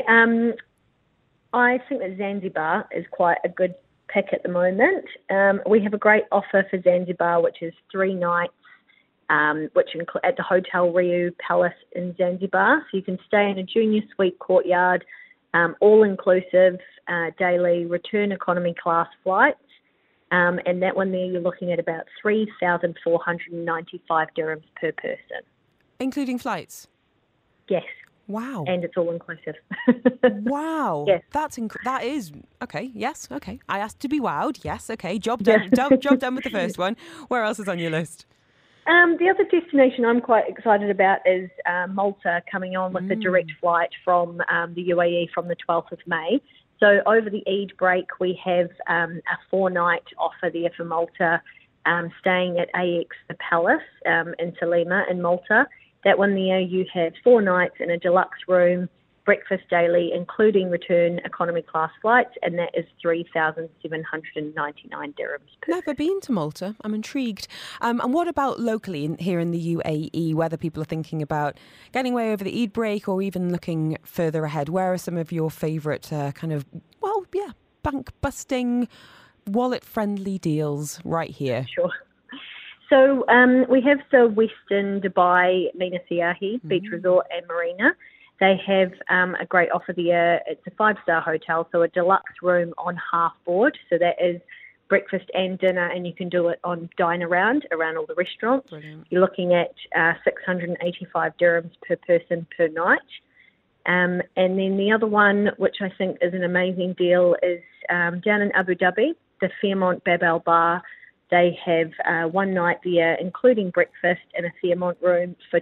I think that Zanzibar is quite a good pick at the moment. We have a great offer for Zanzibar, which is 3 nights, which at the Hotel Riu Palace in Zanzibar. So you can stay in a junior suite courtyard, all-inclusive, daily return economy class flights. And that one there, you're looking at about 3,495 dirhams per person. Including flights? Yes. Wow. And it's all inclusive. Wow. Yes. That is okay. Yes. Okay. I asked to be wowed. Yes. Okay. Job done. Job done with the first one. Where else is on your list? The other destination I'm quite excited about is Malta, coming on with a direct flight from the UAE from the 12th of May. So over the Eid break, we have a 4-night offer there for Malta, staying at AX The Palace in Salima in Malta. That one there, you have 4 nights in a deluxe room, breakfast daily, including return economy class flights, and that is 3,799 dirhams per Never been to Malta. I'm intrigued. And what about locally here in the UAE, whether people are thinking about getting away over the Eid break or even looking further ahead? Where are some of your favourite bank-busting, wallet-friendly deals right here? Sure. So we have the Western Dubai Mina Siyahi Beach Resort and Marina. They have a great offer there. It's a 5-star hotel, so a deluxe room on half board. So that is breakfast and dinner, and you can do it on dine around all the restaurants. Brilliant. You're looking at 685 dirhams per person per night. And then the other one, which I think is an amazing deal, is down in Abu Dhabi, the Fairmont Bab Al Bar. They have 1 night there, including breakfast, in a Fairmont room for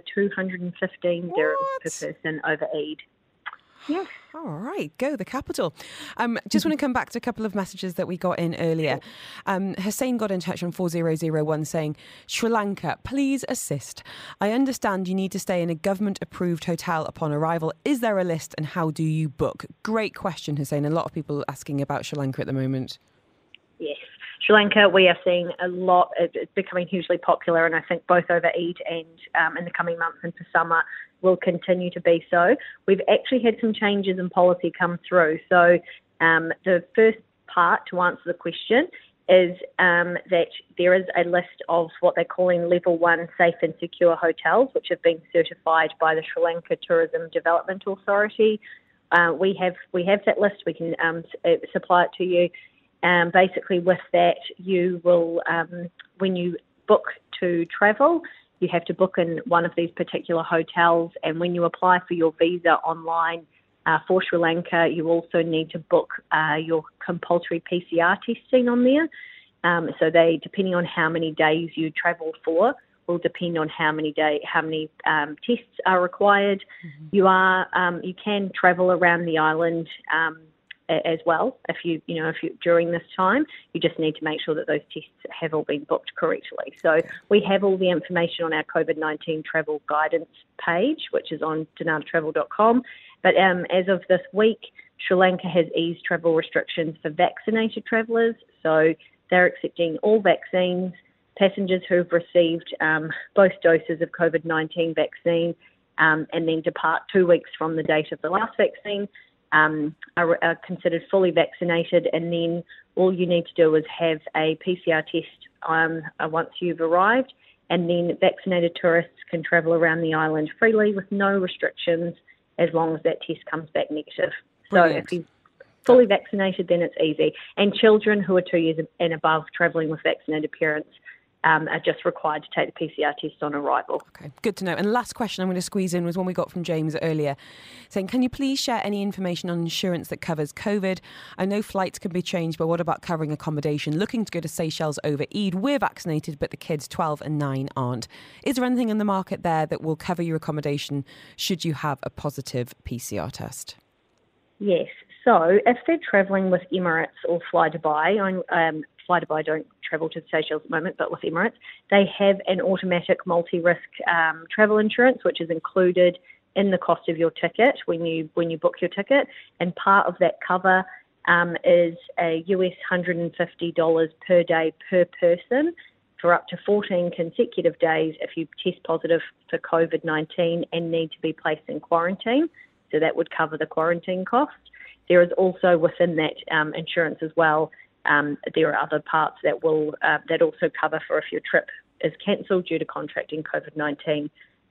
215 dirhams per person over Eid. Yes. All right, go the capital. Just want to come back to a couple of messages that we got in earlier. Hussein got in touch on 4001 saying, Sri Lanka, please assist. I understand you need to stay in a government-approved hotel upon arrival. Is there a list and how do you book? Great question, Hussein. A lot of people asking about Sri Lanka at the moment. Yes. Sri Lanka, we are seeing a lot. It's becoming hugely popular, and I think both over Eid and in the coming months and for summer will continue to be so. We've actually had some changes in policy come through. So the first part to answer the question is that there is a list of what they're calling Level 1 safe and secure hotels, which have been certified by the Sri Lanka Tourism Development Authority. We have that list. We can supply it to you. Basically, with that, you will, when you book to travel, you have to book in one of these particular hotels. And when you apply for your visa online for Sri Lanka, you also need to book your compulsory PCR testing on there. So they, depending on how many days you travel for, will depend on how many tests are required. Mm-hmm. You can travel around the island as well if you during this time. You just need to make sure that those tests have all been booked correctly. So we have all the information on our COVID-19 travel guidance page, which is on danatatravel.com. But as of this week, Sri Lanka has eased travel restrictions for vaccinated travellers. So they're accepting all vaccines. Passengers who've received both doses of COVID-19 vaccine and then depart 2 weeks from the date of the last vaccine are considered fully vaccinated, and then all you need to do is have a PCR test once you've arrived, and then vaccinated tourists can travel around the island freely with no restrictions as long as that test comes back negative. Brilliant. So if you're fully vaccinated, then it's easy. And children who are 2 years and above travelling with vaccinated parents are just required to take the PCR test on arrival. Okay, good to know. And last question I'm going to squeeze in was one we got from James earlier, saying, can you please share any information on insurance that covers COVID? I know flights can be changed, but what about covering accommodation? Looking to go to Seychelles over Eid. We're vaccinated, but the kids 12 and 9 aren't. Is there anything in the market there that will cover your accommodation should you have a positive PCR test? Yes. So if they're travelling with Emirates or Flydubai, Flydubai don't travel to the Seychelles at the moment, but with Emirates, they have an automatic multi-risk travel insurance, which is included in the cost of your ticket when you book your ticket. And part of that cover is a US $150 per day per person for up to 14 consecutive days if you test positive for COVID-19 and need to be placed in quarantine. So that would cover the quarantine cost. There is also within that insurance as well, there are other parts that will that also cover for if your trip is cancelled due to contracting COVID-19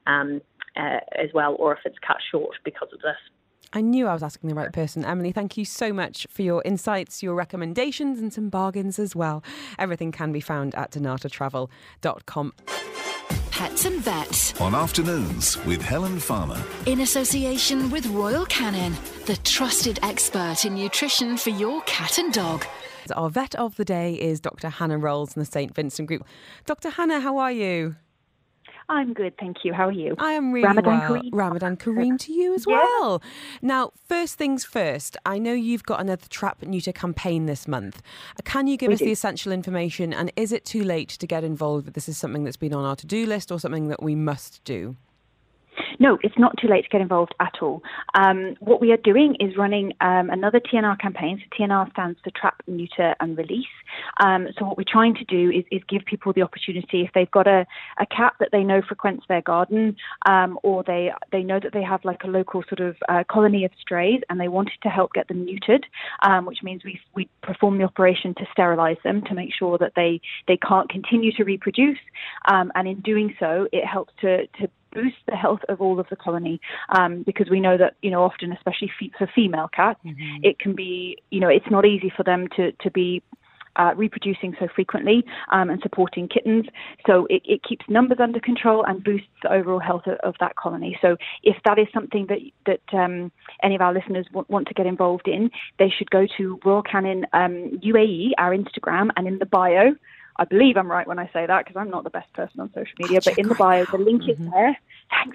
as well, or if it's cut short because of this. I knew I was asking the right person. Emily, thank you so much for your insights, your recommendations and some bargains as well. Everything can be found at danatatravel.com. pets and vets. On Afternoons with Helen Farmer. In association with Royal Canin, the trusted expert in nutrition for your cat and dog. Our vet of the day is Dr. Hannah Rolls from the St. Vincent Group. Dr. Hannah, how are you? I'm good, thank you. How are you? I am really Ramadan well. Kareem. Ramadan Kareem to you as well. Now, first things first, I know you've got another Trap Neuter campaign this month. Can you give us the essential information, and is it too late to get involved? This is something that's been on our to-do list or something that we must do? No, it's not too late to get involved at all. What we are doing is running another TNR campaign. So TNR stands for Trap, Neuter and Release. So what we're trying to do is give people the opportunity, if they've got a cat that they know frequents their garden, or they know that they have like a local sort of colony of strays and they wanted to help get them neutered, which means we perform the operation to sterilise them to make sure that they can't continue to reproduce. And in doing so, it helps to boost the health of all of the colony, because we know that, often, especially for female cats, it can be, it's not easy for them to be reproducing so frequently and supporting kittens. So it keeps numbers under control and boosts the overall health of that colony. So if that is something that any of our listeners want to get involved in, they should go to Royal Canin UAE, our Instagram, and in the bio, I believe I'm right when I say that because I'm not the best person on social media, but in the bio, the link is there. Thanks,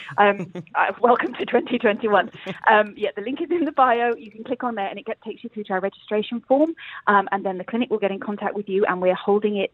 yeah. Welcome to 2021. The link is in the bio. You can click on there and it takes you through to our registration form. And then the clinic will get in contact with you, and we're holding it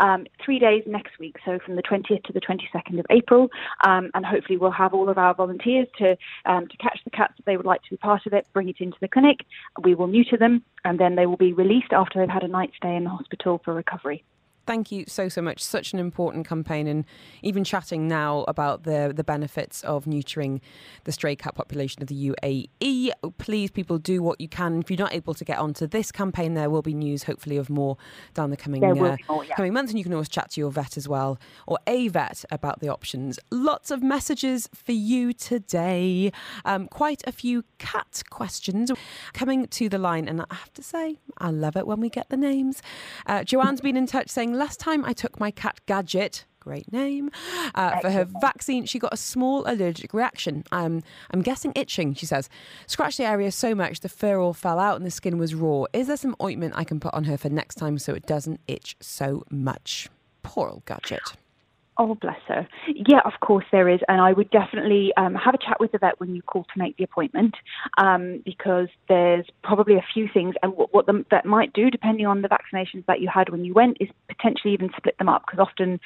3 days next week, so from the 20th to the 22nd of April. And hopefully we'll have all of our volunteers to catch the cats that they would like to be part of it, bring it into the clinic. We will neuter them, and then they will be released after they've had a night stay in the hospital for recovery. Thank you so much. Such an important campaign, and even chatting now about the benefits of neutering the stray cat population of the UAE. Please, people, do what you can. If you're not able to get onto this campaign, there will be news, hopefully, of more down the coming months, and you can always chat to your vet as well, or a vet, about the options. Lots of messages for you today. Quite a few cat questions coming to the line, and I have to say, I love it when we get the names. Joanne's been in touch saying, last time I took my cat Gadget, great name, for her vaccine, she got a small allergic reaction. I'm guessing itching, she says. Scratched the area so much the fur all fell out and the skin was raw. Is there some ointment I can put on her for next time so it doesn't itch so much? Poor old Gadget. Oh, bless her. Yeah, of course there is. And I would definitely have a chat with the vet when you call to make the appointment, because there's probably a few things. And what the vet might do, depending on the vaccinations that you had when you went, is potentially even split them up. Because often,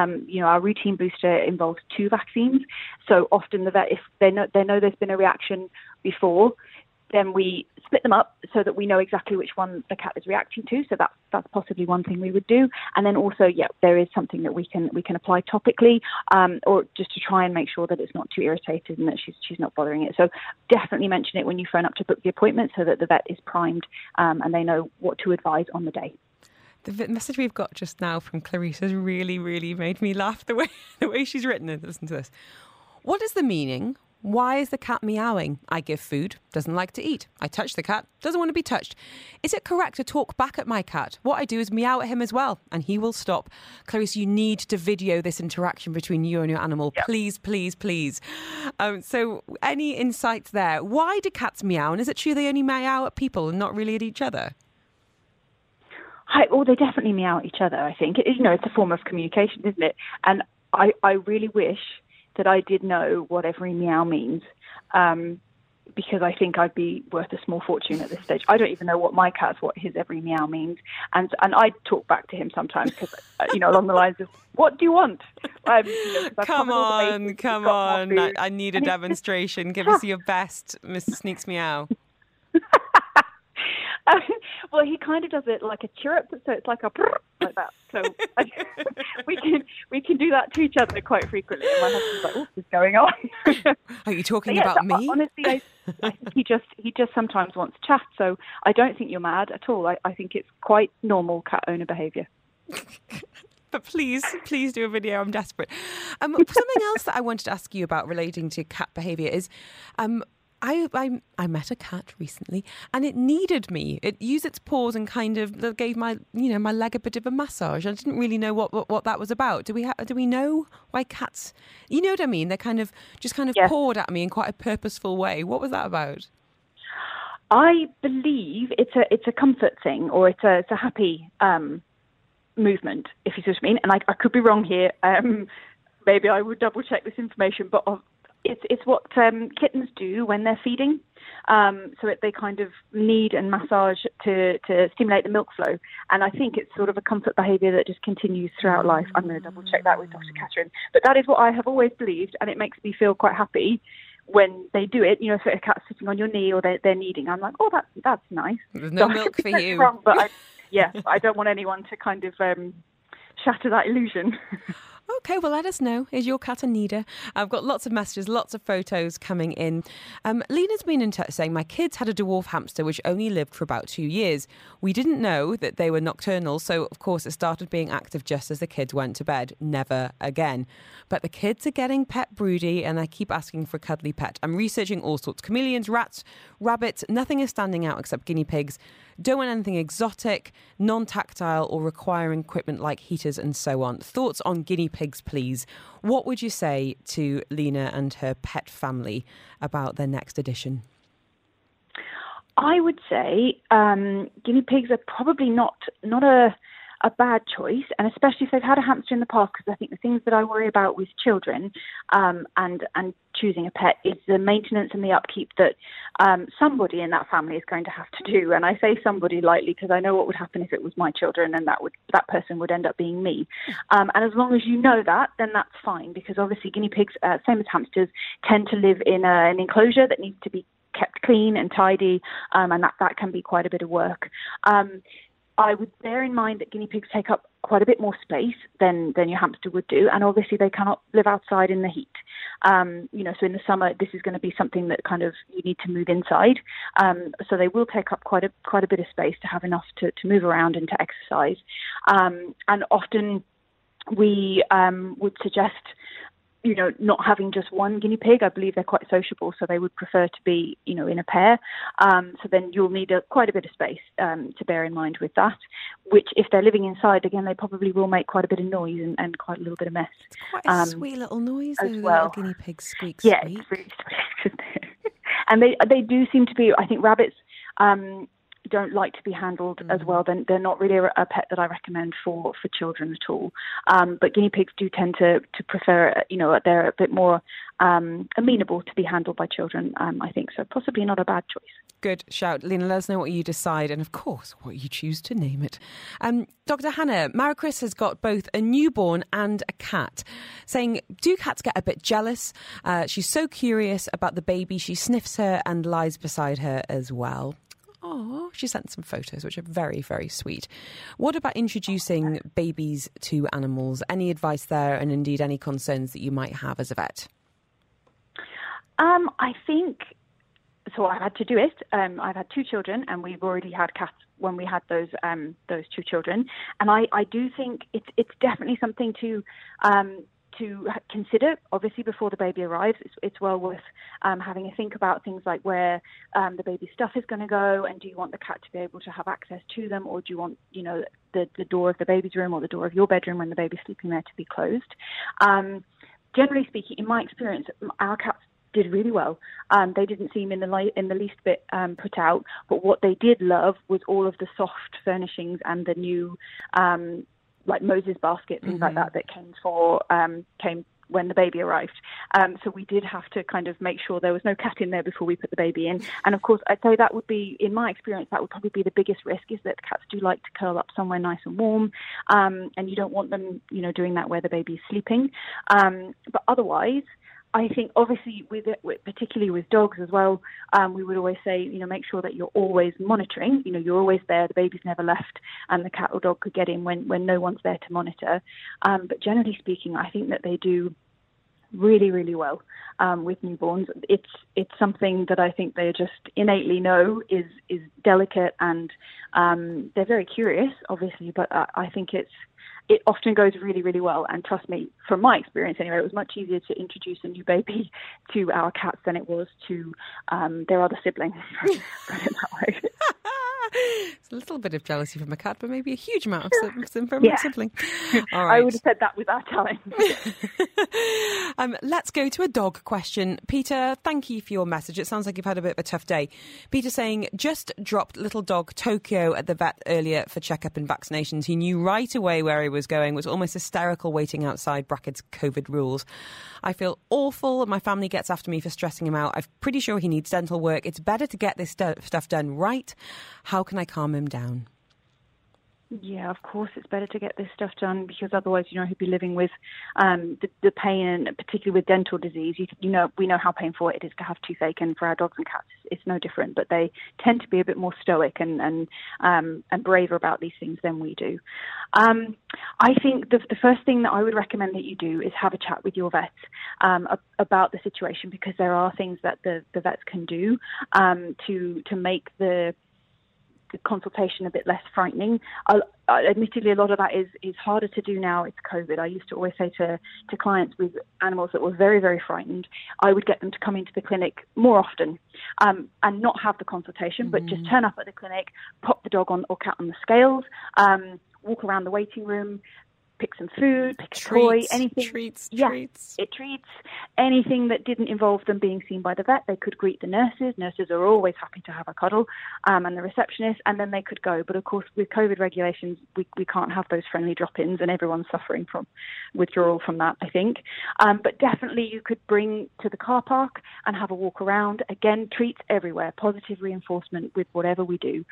our routine booster involves 2 vaccines. So often the vet, if they know there's been a reaction before, then we split them up so that we know exactly which one the cat is reacting to. So that's possibly one thing we would do. And then also, there is something that we can apply topically, or just to try and make sure that it's not too irritated and that she's not bothering it. So definitely mention it when you phone up to book the appointment so that the vet is primed and they know what to advise on the day. The message we've got just now from Clarice has really, really made me laugh, the way she's written it. Listen to this. What is the meaning? Why is the cat meowing? I give food, doesn't like to eat. I touch the cat, doesn't want to be touched. Is it correct to talk back at my cat? What I do is meow at him as well, and he will stop. Clarice, you need to video this interaction between you and your animal. Yep. Please, please, please. So any insights there? Why do cats meow? And is it true they only meow at people and not really at each other? They definitely meow at each other, I think. It's a form of communication, isn't it? And I really wish that I did know what every meow means, because I think I'd be worth a small fortune at this stage. I don't even know what his every meow means. And I talk back to him sometimes because, along the lines of, what do you want? Come on. I need a demonstration. Give us your best, Mr. Sneaks Meow. Well, he kind of does it like a chirrup, so it's like a like that. So we can do that to each other quite frequently. And my husband's like, "What's going on?" Are you talking about me? Honestly, I think he just sometimes wants to chat. So I don't think you're mad at all. I think it's quite normal cat owner behaviour. But please do a video. I'm desperate. Something else that I wanted to ask you about relating to cat behaviour is, I met a cat recently, and it needed me. It used its paws and kind of gave my leg a bit of a massage. I didn't really know what that was about. Do we know why cats? You know what I mean? They kind of pawed at me in quite a purposeful way. What was that about? I believe it's a comfort thing, or it's a happy movement, if you see what I mean. And I could be wrong here. Maybe I would double check this information, but it's what kittens do when they're feeding. So they kind of need and massage to stimulate the milk flow. And I think it's sort of a comfort behaviour that just continues throughout life. I'm going to double check that with Dr. Catherine. But that is what I have always believed, and it makes me feel quite happy when they do it. If a cat's sitting on your knee or they're kneading, I'm like, oh, that's nice. There's no milk for you. Wrong, but I don't want anyone to kind of shatter that illusion. Okay, well, let us know. Is your cat a kneader? I've got lots of messages, lots of photos coming in. Lena's been in touch saying, my kids had a dwarf hamster which only lived for about 2 years. We didn't know that they were nocturnal, so of course it started being active just as the kids went to bed. Never again. But the kids are getting pet broody and I keep asking for a cuddly pet. I'm researching all sorts. Chameleons, rats, rabbits. Nothing is standing out except guinea pigs. Don't want anything exotic, non-tactile or requiring equipment like heaters and so on. Thoughts on guinea pigs, please. What would you say to Lena and her pet family about their next edition? I would say guinea pigs are probably not a bad choice, and especially if they've had a hamster in the past, because I think the things that I worry about with children and choosing a pet is the maintenance and the upkeep that somebody in that family is going to have to do. And I say somebody lightly because I know what would happen if it was my children, and that person would end up being me. And as long as you know that, then that's fine, because obviously guinea pigs, same as hamsters, tend to live in an enclosure that needs to be kept clean and tidy, and that can be quite a bit of work. I would bear in mind that guinea pigs take up quite a bit more space than your hamster would do, and obviously they cannot live outside in the heat. So in the summer, this is going to be something that kind of you need to move inside. So they will take up quite a bit of space to have enough to move around and to exercise. And often we would suggest, not having just one guinea pig. I believe they're quite sociable, so they would prefer to be, in a pair. So then you'll need quite a bit of space to bear in mind with that, which if they're living inside, again, they probably will make quite a bit of noise and quite a little bit of mess. It's quite a sweet little noise, though, the little guinea pig squeak. Yeah, it's really sweet. And they do seem to be, I think rabbits don't like to be handled as well. Then they're not really a pet that I recommend for children at all. But guinea pigs do tend to prefer, they're a bit more amenable to be handled by children, I think. So possibly not a bad choice. Good shout. Lena, let us know what you decide and, of course, what you choose to name it. Dr. Hannah, Mara-Chris has got both a newborn and a cat, saying, do cats get a bit jealous? She's so curious about the baby. She sniffs her and lies beside her as well. Oh, she sent some photos, which are very, very sweet. What about introducing babies to animals? Any advice there, and indeed any concerns that you might have as a vet? I think, so I had to do it. I've had 2 children, and we've already had cats when we had those 2 children. And I do think it's definitely something to consider, obviously, before the baby arrives. It's well worth having a think about things like where the baby's stuff is going to go, and do you want the cat to be able to have access to them, or do you want, the door of the baby's room or the door of your bedroom when the baby's sleeping there to be closed? Generally speaking, in my experience, our cats did really well. They didn't seem in the least bit put out, but what they did love was all of the soft furnishings and the new like Moses basket, things like that came when the baby arrived. So we did have to kind of make sure there was no cat in there before we put the baby in. And of course, I'd say that would be, in my experience, that would probably be the biggest risk, is that cats do like to curl up somewhere nice and warm. And you don't want them, doing that where the baby's sleeping. But otherwise, I think obviously particularly with dogs as well, we would always say, make sure that you're always monitoring, you're always there, the baby's never left, and the cat or dog could get in when no one's there to monitor. But generally speaking, I think that they do really, really well with newborns. It's something that I think they just innately know is delicate, and they're very curious, obviously, but I think it's it often goes really, really well. And trust me, from my experience anyway, it was much easier to introduce a new baby to our cats than it was to their other siblings. Put it that way. It's a little bit of jealousy from a cat, but maybe a huge amount of sympathy from a sibling. All right. I would have said that without telling. Let's go to a dog question. Peter, thank you for your message. It sounds like you've had a bit of a tough day. Peter saying, just dropped little dog Tokyo at the vet earlier for checkup and vaccinations. He knew right away where he was going, was almost hysterical waiting outside brackets COVID rules. I feel awful. My family gets after me for stressing him out. I'm pretty sure he needs dental work. It's better to get this stuff done right. How can I calm him down? Yeah, of course, it's better to get this stuff done, because otherwise, he'd be living with the pain, and particularly with dental disease. We know how painful it is to have toothache, and for our dogs and cats, it's no different. But they tend to be a bit more stoic and braver about these things than we do. I think the first thing that I would recommend that you do is have a chat with your vet about the situation, because there are things that the vets can do to make the consultation a bit less frightening. Admittedly, a lot of that is harder to do now. It's COVID. I used to always say to clients with animals that were very, very frightened, I would get them to come into the clinic more often and not have the consultation, but just turn up at the clinic, pop the dog on or cat on the scales, walk around the waiting room, pick some food, pick a toy, anything. Treats. Anything that didn't involve them being seen by the vet. They could greet the nurses. Nurses are always happy to have a cuddle, and the receptionist, and then they could go. But of course, with COVID regulations, we can't have those friendly drop-ins, and everyone's suffering from withdrawal from that, I think. But definitely you could bring to the car park and have a walk around. Again, treats everywhere, positive reinforcement with whatever we do.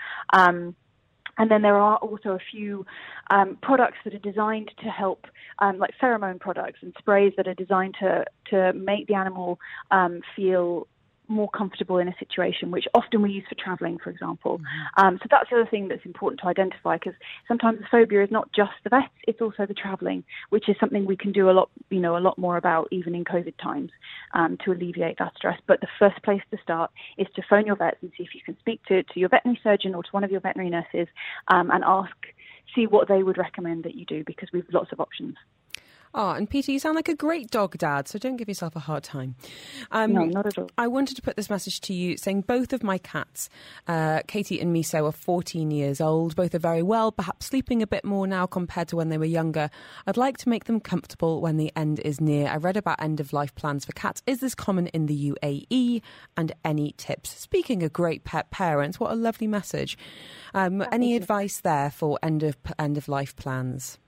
And then there are also a few products that are designed to help, like pheromone products and sprays that are designed to make the animal feel more comfortable in a situation, which often we use for travelling, for example. So that's the other thing that's important to identify, because sometimes the phobia is not just the vets, it's also the travelling, which is something we can do a lot more about even in COVID times to alleviate that stress. But the first place to start is to phone your vets and see if you can speak to your veterinary surgeon or to one of your veterinary nurses and see what they would recommend that you do, because we've lots of options. Oh, and Peter, you sound like a great dog dad, so don't give yourself a hard time. No, not at all. I wanted to put this message to you saying both of my cats, Katie and Miso, are 14 years old. Both are very well, perhaps sleeping a bit more now compared to when they were younger. I'd like to make them comfortable when the end is near. I read about end-of-life plans for cats. Is this common in the UAE? And any tips? Speaking of great pet parents, what a lovely message. Any advice there for end-of-life plans?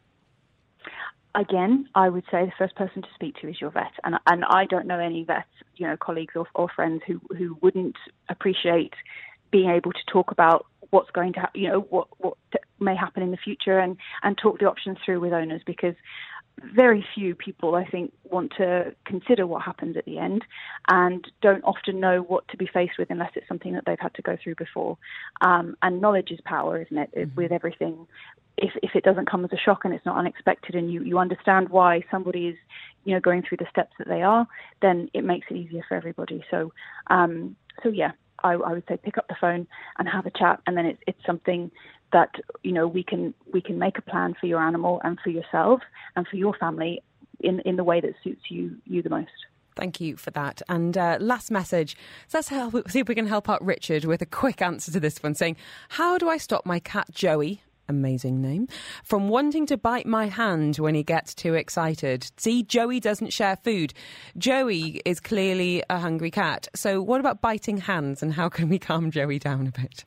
Again, I would say the first person to speak to is your vet, and I don't know any vets, colleagues or friends who wouldn't appreciate being able to talk about what's going to what may happen in the future and talk the options through with owners, because very few people, I think, want to consider what happens at the end and don't often know what to be faced with unless it's something that they've had to go through before. And knowledge is power, isn't it, with everything. If it doesn't come as a shock and it's not unexpected, and you understand why somebody is, going through the steps that they are, then it makes it easier for everybody. So yeah, I would say pick up the phone and have a chat, and then it's something that we can make a plan for your animal and for yourself and for your family in the way that suits you the most. Thank you for that. And last message. So let's see if we can help out Richard with a quick answer to this one, saying, how do I stop my cat Joey, amazing name, from wanting to bite my hand when he gets too excited? See, Joey doesn't share food. Joey is clearly a hungry cat. So what about biting hands, and how can we calm Joey down a bit?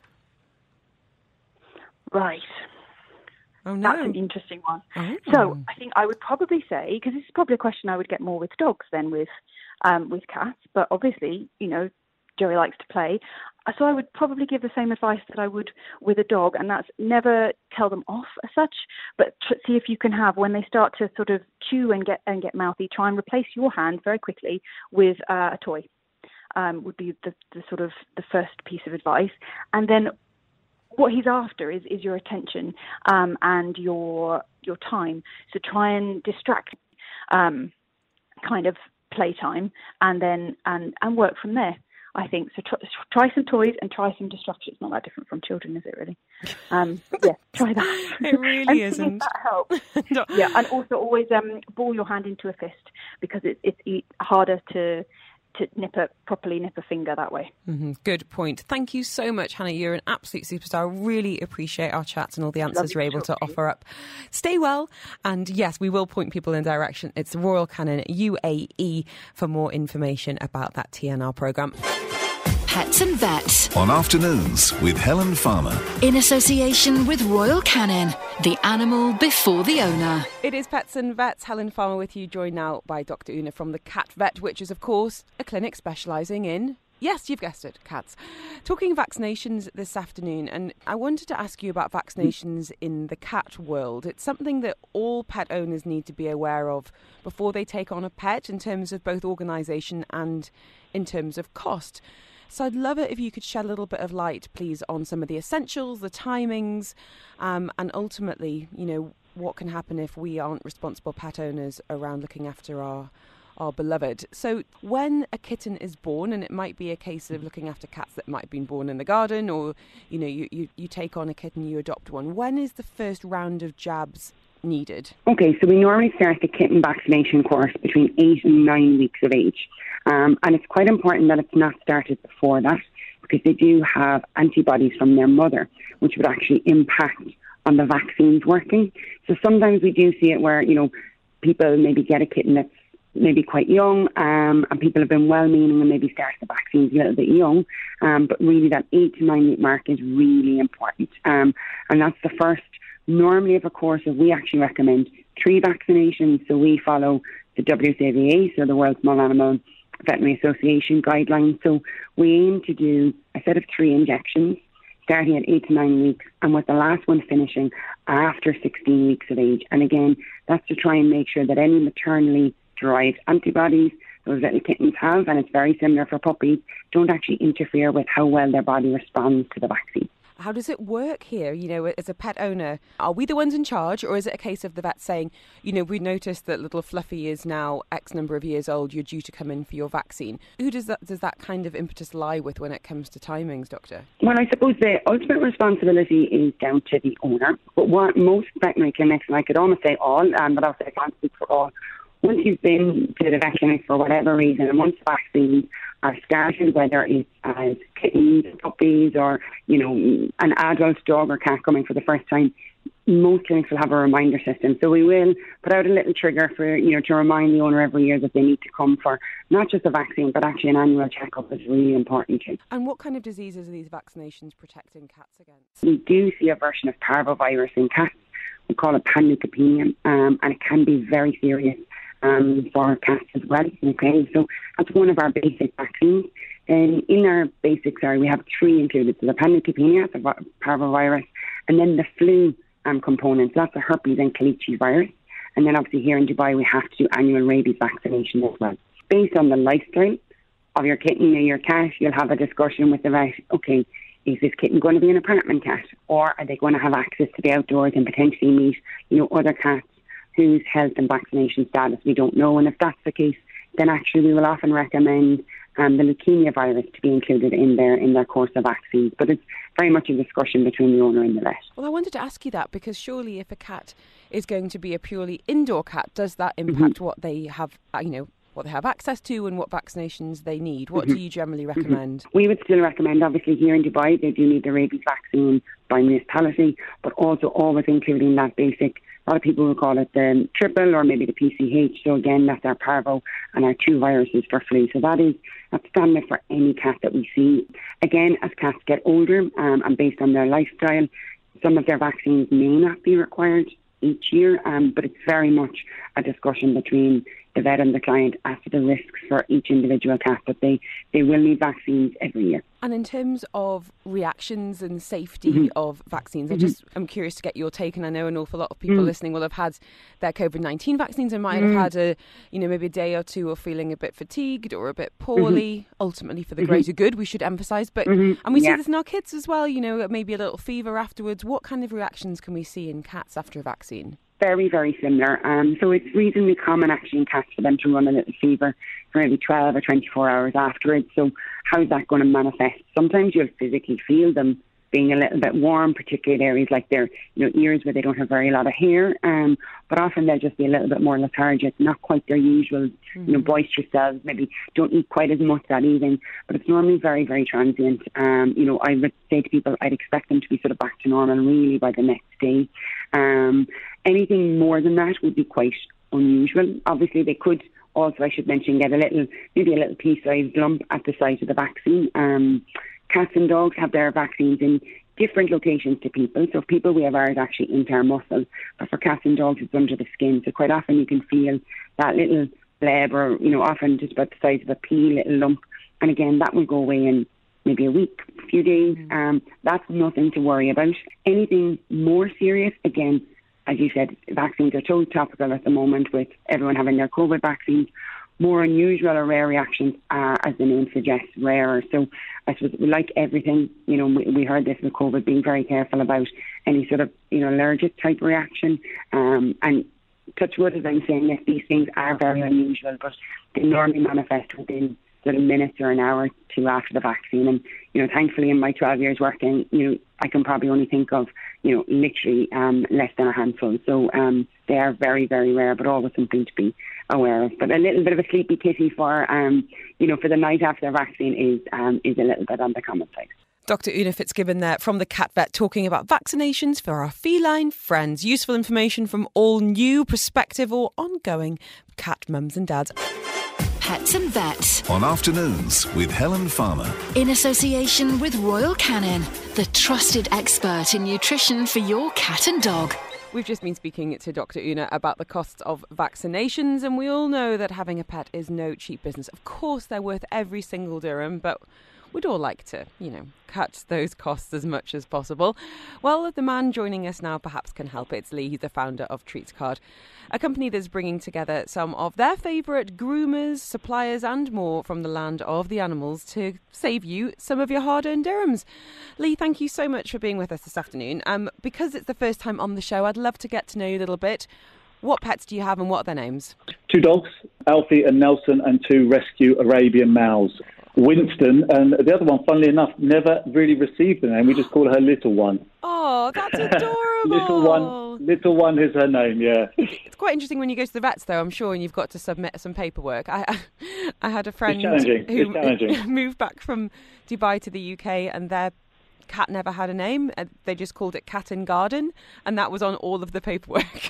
Right. Oh, no. That's an interesting one. Oh. So I think I would probably say, because this is probably a question I would get more with dogs than with cats, but obviously, Joey likes to play. So I would probably give the same advice that I would with a dog, and that's never tell them off as such, but see if you can have, when they start to sort of chew and get mouthy, try and replace your hand very quickly with a toy. Would be the sort of the first piece of advice. And then what he's after is your attention and your time. So try and distract kind of playtime, and then and work from there. I think. So try some toys and try some distraction. It's not that different from children, is it really? Try that. It really isn't. That helps. Yeah, and also always ball your hand into a fist, because it's harder to properly nip a finger that way. Mm-hmm. Good point. Thank you so much, Hannah. You're an absolute superstar. Really appreciate our chats and all the answers you're able to offer up. Stay well, and yes, we will point people in direction. It's Royal Canin UAE for more information about that TNR programme. Pets and Vets. On Afternoons with Helen Farmer. In association with Royal Canin, the animal before the owner. It is Pets and Vets. Helen Farmer with you, joined now by Dr. Una from the Cat Vet, which is, of course, a clinic specialising in, yes, you've guessed it, cats. Talking vaccinations this afternoon, and I wanted to ask you about vaccinations in the cat world. It's something that all pet owners need to be aware of before they take on a pet, in terms of both organisation and in terms of cost. So I'd love it if you could shed a little bit of light, please, on some of the essentials, the timings, and ultimately, what can happen if we aren't responsible pet owners around looking after our beloved. So when a kitten is born, and it might be a case of looking after cats that might have been born in the garden, or, you take on a kitten, you adopt one, when is the first round of jabs needed? Okay, so we normally start the kitten vaccination course between 8 and 9 weeks of age. And it's quite important that it's not started before that, because they do have antibodies from their mother, which would actually impact on the vaccines working. So sometimes we do see it where, people maybe get a kitten that's maybe quite young, and people have been well-meaning and maybe start the vaccines a little bit young. But really that 8 to 9 week mark is really important. And that's the first, normally of a course, of we actually recommend 3 vaccinations. So we follow the WCVA, so the World Small Animal Veterinary Association guidelines. So we aim to do a set of 3 injections starting at 8 to 9 weeks, and with the last one finishing after 16 weeks of age. And again, that's to try and make sure that any maternally derived antibodies those little kittens have, and it's very similar for puppies, don't actually interfere with how well their body responds to the vaccine. How does it work here? As a pet owner, are we the ones in charge, or is it a case of the vet saying, we noticed that little Fluffy is now X number of years old, you're due to come in for your vaccine? Who does that kind of impetus lie with when it comes to timings, Doctor? Well, I suppose the ultimate responsibility is down to the owner. But what most veterinary clinics, and I could almost say all, but also I can't speak for all, once you've been to the vet clinic for whatever reason, and once vaccines are started, whether it's as kittens, puppies, or, an adult dog or cat coming for the first time, most clinics will have a reminder system. So we will put out a little trigger for, to remind the owner every year that they need to come for not just a vaccine, but actually an annual checkup is really important too. And what kind of diseases are these vaccinations protecting cats against? We do see a version of parvovirus in cats. We call it panleukopenia, and it can be very serious for cats as well. Okay, so that's one of our basic vaccines. And in our basics, we have 3 included. So the panleukopenia, the parvovirus, and then the flu component. So that's the herpes and Kalichi virus. And then obviously here in Dubai, we have to do annual rabies vaccination as well. Based on the lifestyle of your kitten or your cat, you'll have a discussion with the vet. Okay, is this kitten going to be an apartment cat, or are they going to have access to the outdoors and potentially meet, other cats whose health and vaccination status we don't know? And if that's the case, then actually we will often recommend the leukemia virus to be included in their course of vaccines. But it's very much a discussion between the owner and the vet. Well, I wanted to ask you that, because surely if a cat is going to be a purely indoor cat, does that impact what they have, what they have access to and what vaccinations they need? What do you generally recommend? We would still recommend, obviously here in Dubai, they do need the rabies vaccine by municipality, but also always including that basic, a lot of people will call it the triple or maybe the PCH. So again, that's our parvo and our 2 viruses for flu. So that's standard for any cat that we see. Again, as cats get older and based on their lifestyle, some of their vaccines may not be required each year, but it's very much a discussion between the vet and the client as to the risks for each individual cat, but they will need vaccines every year. And in terms of reactions and safety of vaccines, I'm curious to get your take, and I know an awful lot of people listening will have had their COVID-19 vaccines and might have had maybe a day or 2 of feeling a bit fatigued or a bit poorly, ultimately for the greater good, we should emphasise. But and we see this in our kids as well, maybe a little fever afterwards. What kind of reactions can we see in cats after a vaccine? very, very similar. So it's reasonably common actually in cats for them to run a little fever for maybe 12 or 24 hours afterwards. So how's that going to manifest? Sometimes you'll physically feel them being a little bit warm, particularly in areas like their ears where they don't have very lot of hair. But often they'll just be a little bit more lethargic, not quite their usual, boisterous selves, maybe don't eat quite as much that evening. But it's normally very, very transient. I would say to people, I'd expect them to be sort of back to normal really by the next day. Anything more than that would be quite unusual. Obviously, they could also, I should mention, get maybe a little pea-sized lump at the site of the vaccine. Cats and dogs have their vaccines in different locations to people. So for people, we have ours actually into our muscle. But for cats and dogs, it's under the skin. So quite often you can feel that little bleb or, often just about the size of a pea, little lump. And again, that will go away in maybe a week, a few days. That's nothing to worry about. Anything more serious, again, as you said, vaccines are so topical at the moment with everyone having their COVID vaccines. More unusual or rare reactions are, as the name suggests, rarer. So I suppose like everything, we heard this with COVID, being very careful about any sort of, allergic type reaction. And touch wood, as I'm saying, yes, these things are very unusual, but they normally manifest within sort of minutes or an hour or two after the vaccine. And, thankfully in my 12 years working, I can probably only think of, literally less than a handful. So they are very, very rare, but always something to be aware of. But a little bit of a sleepy kitty for the night after the vaccine is a little bit on the common side. Dr. Una Fitzgibbon there from the Cat Vet talking about vaccinations for our feline friends. Useful information from all new, prospective or ongoing cat mums and dads. Pets and Vets. On Afternoons with Helen Farmer. In association with Royal Canin, the trusted expert in nutrition for your cat and dog. We've just been speaking to Dr. Una about the costs of vaccinations, and we all know that having a pet is no cheap business. Of course, they're worth every single dirham, but we'd all like to, cut those costs as much as possible. Well, the man joining us now perhaps can help. It's Lee, he's the founder of Treats Card, a company that's bringing together some of their favourite groomers, suppliers and more from the land of the animals to save you some of your hard-earned dirhams. Lee, thank you so much for being with us this afternoon. Because it's the first time on the show, I'd love to get to know you a little bit. What pets do you have and what are their names? 2 dogs, Alfie and Nelson, and 2 rescue Arabian Mals. Winston, and the other one, funnily enough, never really received the name. We just call her Little One. Oh, that's adorable. Little One is her name, yeah. It's quite interesting when you go to the vets, though, I'm sure, and you've got to submit some paperwork. I had a friend who moved back from Dubai to the UK, and their cat never had a name. They just called it Cat and Garden, and that was on all of the paperwork.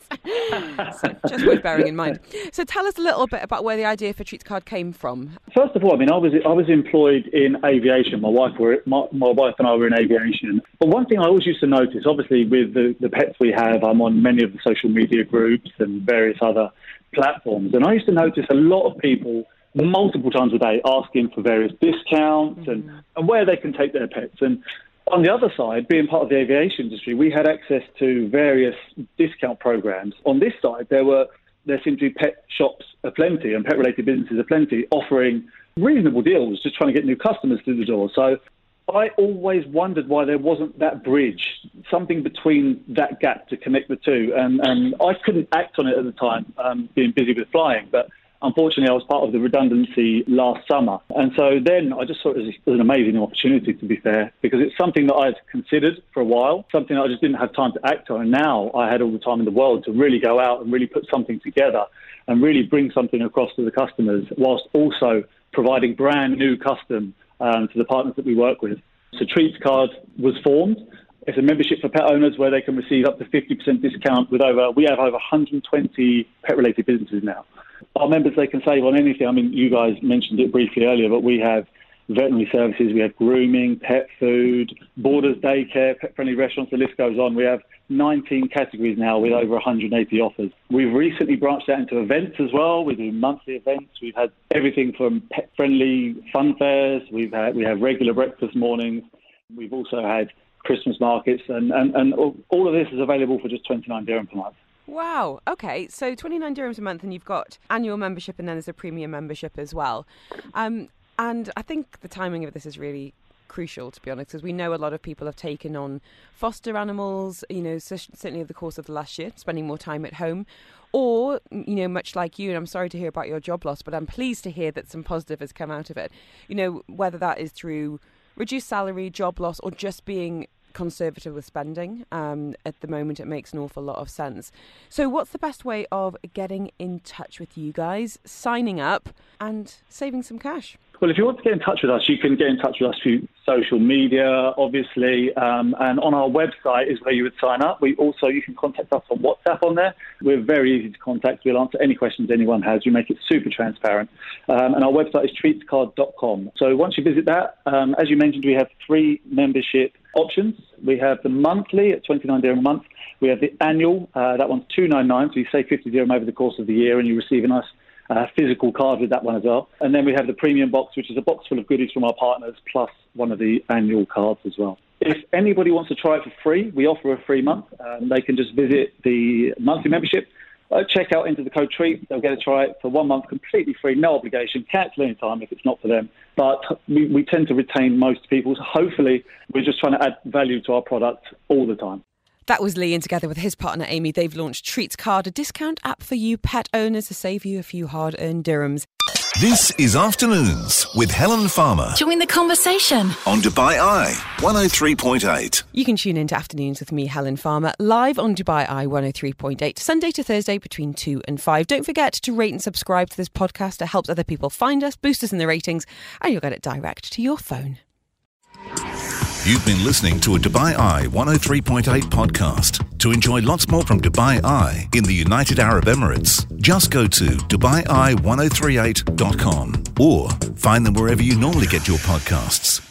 So just worth bearing in mind. So tell us a little bit about where the idea for Treats Card came from. First of all, I was employed in aviation. My wife and I were in aviation. But one thing I always used to notice, obviously with the pets we have, I'm on many of the social media groups and various other platforms, and I used to notice a lot of people multiple times a day asking for various discounts and where they can take their pets. And on the other side, being part of the aviation industry, we had access to various discount programs. On this side, there seemed to be pet shops aplenty and pet-related businesses aplenty offering reasonable deals, just trying to get new customers through the door. So I always wondered why there wasn't that bridge, something between that gap to connect the two. And I couldn't act on it at the time, being busy with flying, but unfortunately, I was part of the redundancy last summer. And so then I just thought it was an amazing opportunity, to be fair, because it's something that I'd considered for a while, something that I just didn't have time to act on. And now I had all the time in the world to really go out and really put something together and really bring something across to the customers, whilst also providing brand new custom to the partners that we work with. So Treats Card was formed. It's a membership for pet owners where they can receive up to 50% discount we have over 120 pet-related businesses now. Our members, they can save on anything. I mean, you guys mentioned it briefly earlier, but we have veterinary services, we have grooming, pet food, Borders daycare, pet-friendly restaurants, the list goes on. We have 19 categories now with over 180 offers. We've recently branched out into events as well. We do monthly events. We've had everything from pet-friendly fun fairs. We have regular breakfast mornings. We've also had Christmas markets, and all of this is available for just 29 dirham per month. Wow. Okay. So 29 dirhams a month, and you've got annual membership, and then there's a premium membership as well. And I think the timing of this is really crucial, to be honest, because we know a lot of people have taken on foster animals, certainly over the course of the last year, spending more time at home. Or, much like you, and I'm sorry to hear about your job loss, but I'm pleased to hear that some positive has come out of it. Whether that is through reduced salary, job loss, or just being conservative with spending. At the moment, it makes an awful lot of sense. So what's the best way of getting in touch with you guys, signing up and saving some cash? Well, if you want to get in touch with us, you can get in touch with us through social media, obviously, and on our website is where you would sign up. You can contact us on WhatsApp on there. We're very easy to contact. We'll answer any questions anyone has. We make it super transparent. And our website is treatscard.com. So once you visit that, as you mentioned, we have 3 membership options. We have the monthly at 29 dirham a month. We have the annual, that one's 299, so you save 50 dirham over the course of the year, and you receive a nice physical card with that one as well. And then we have the premium box, which is a box full of goodies from our partners, plus one of the annual cards as well. If anybody wants to try it for free, we offer a free month. They can just visit the monthly membership, check out into the code TREAT. They'll get to try it for 1 month completely free, no obligation, cancel any time if it's not for them. But we tend to retain most people. So hopefully, we're just trying to add value to our product all the time. That was Lee, and together with his partner Amy, they've launched Treats Card, a discount app for you pet owners to save you a few hard-earned dirhams. This is Afternoons with Helen Farmer. Join the conversation On Dubai Eye 103.8. You can tune in to Afternoons with me, Helen Farmer, live on Dubai Eye 103.8, Sunday to Thursday between 2 and 5. Don't forget to rate and subscribe to this podcast. It helps other people find us, boost us in the ratings, and you'll get it direct to your phone. You've been listening to a Dubai Eye 103.8 podcast. To enjoy lots more from Dubai Eye in the United Arab Emirates, just go to DubaiEye1038.com or find them wherever you normally get your podcasts.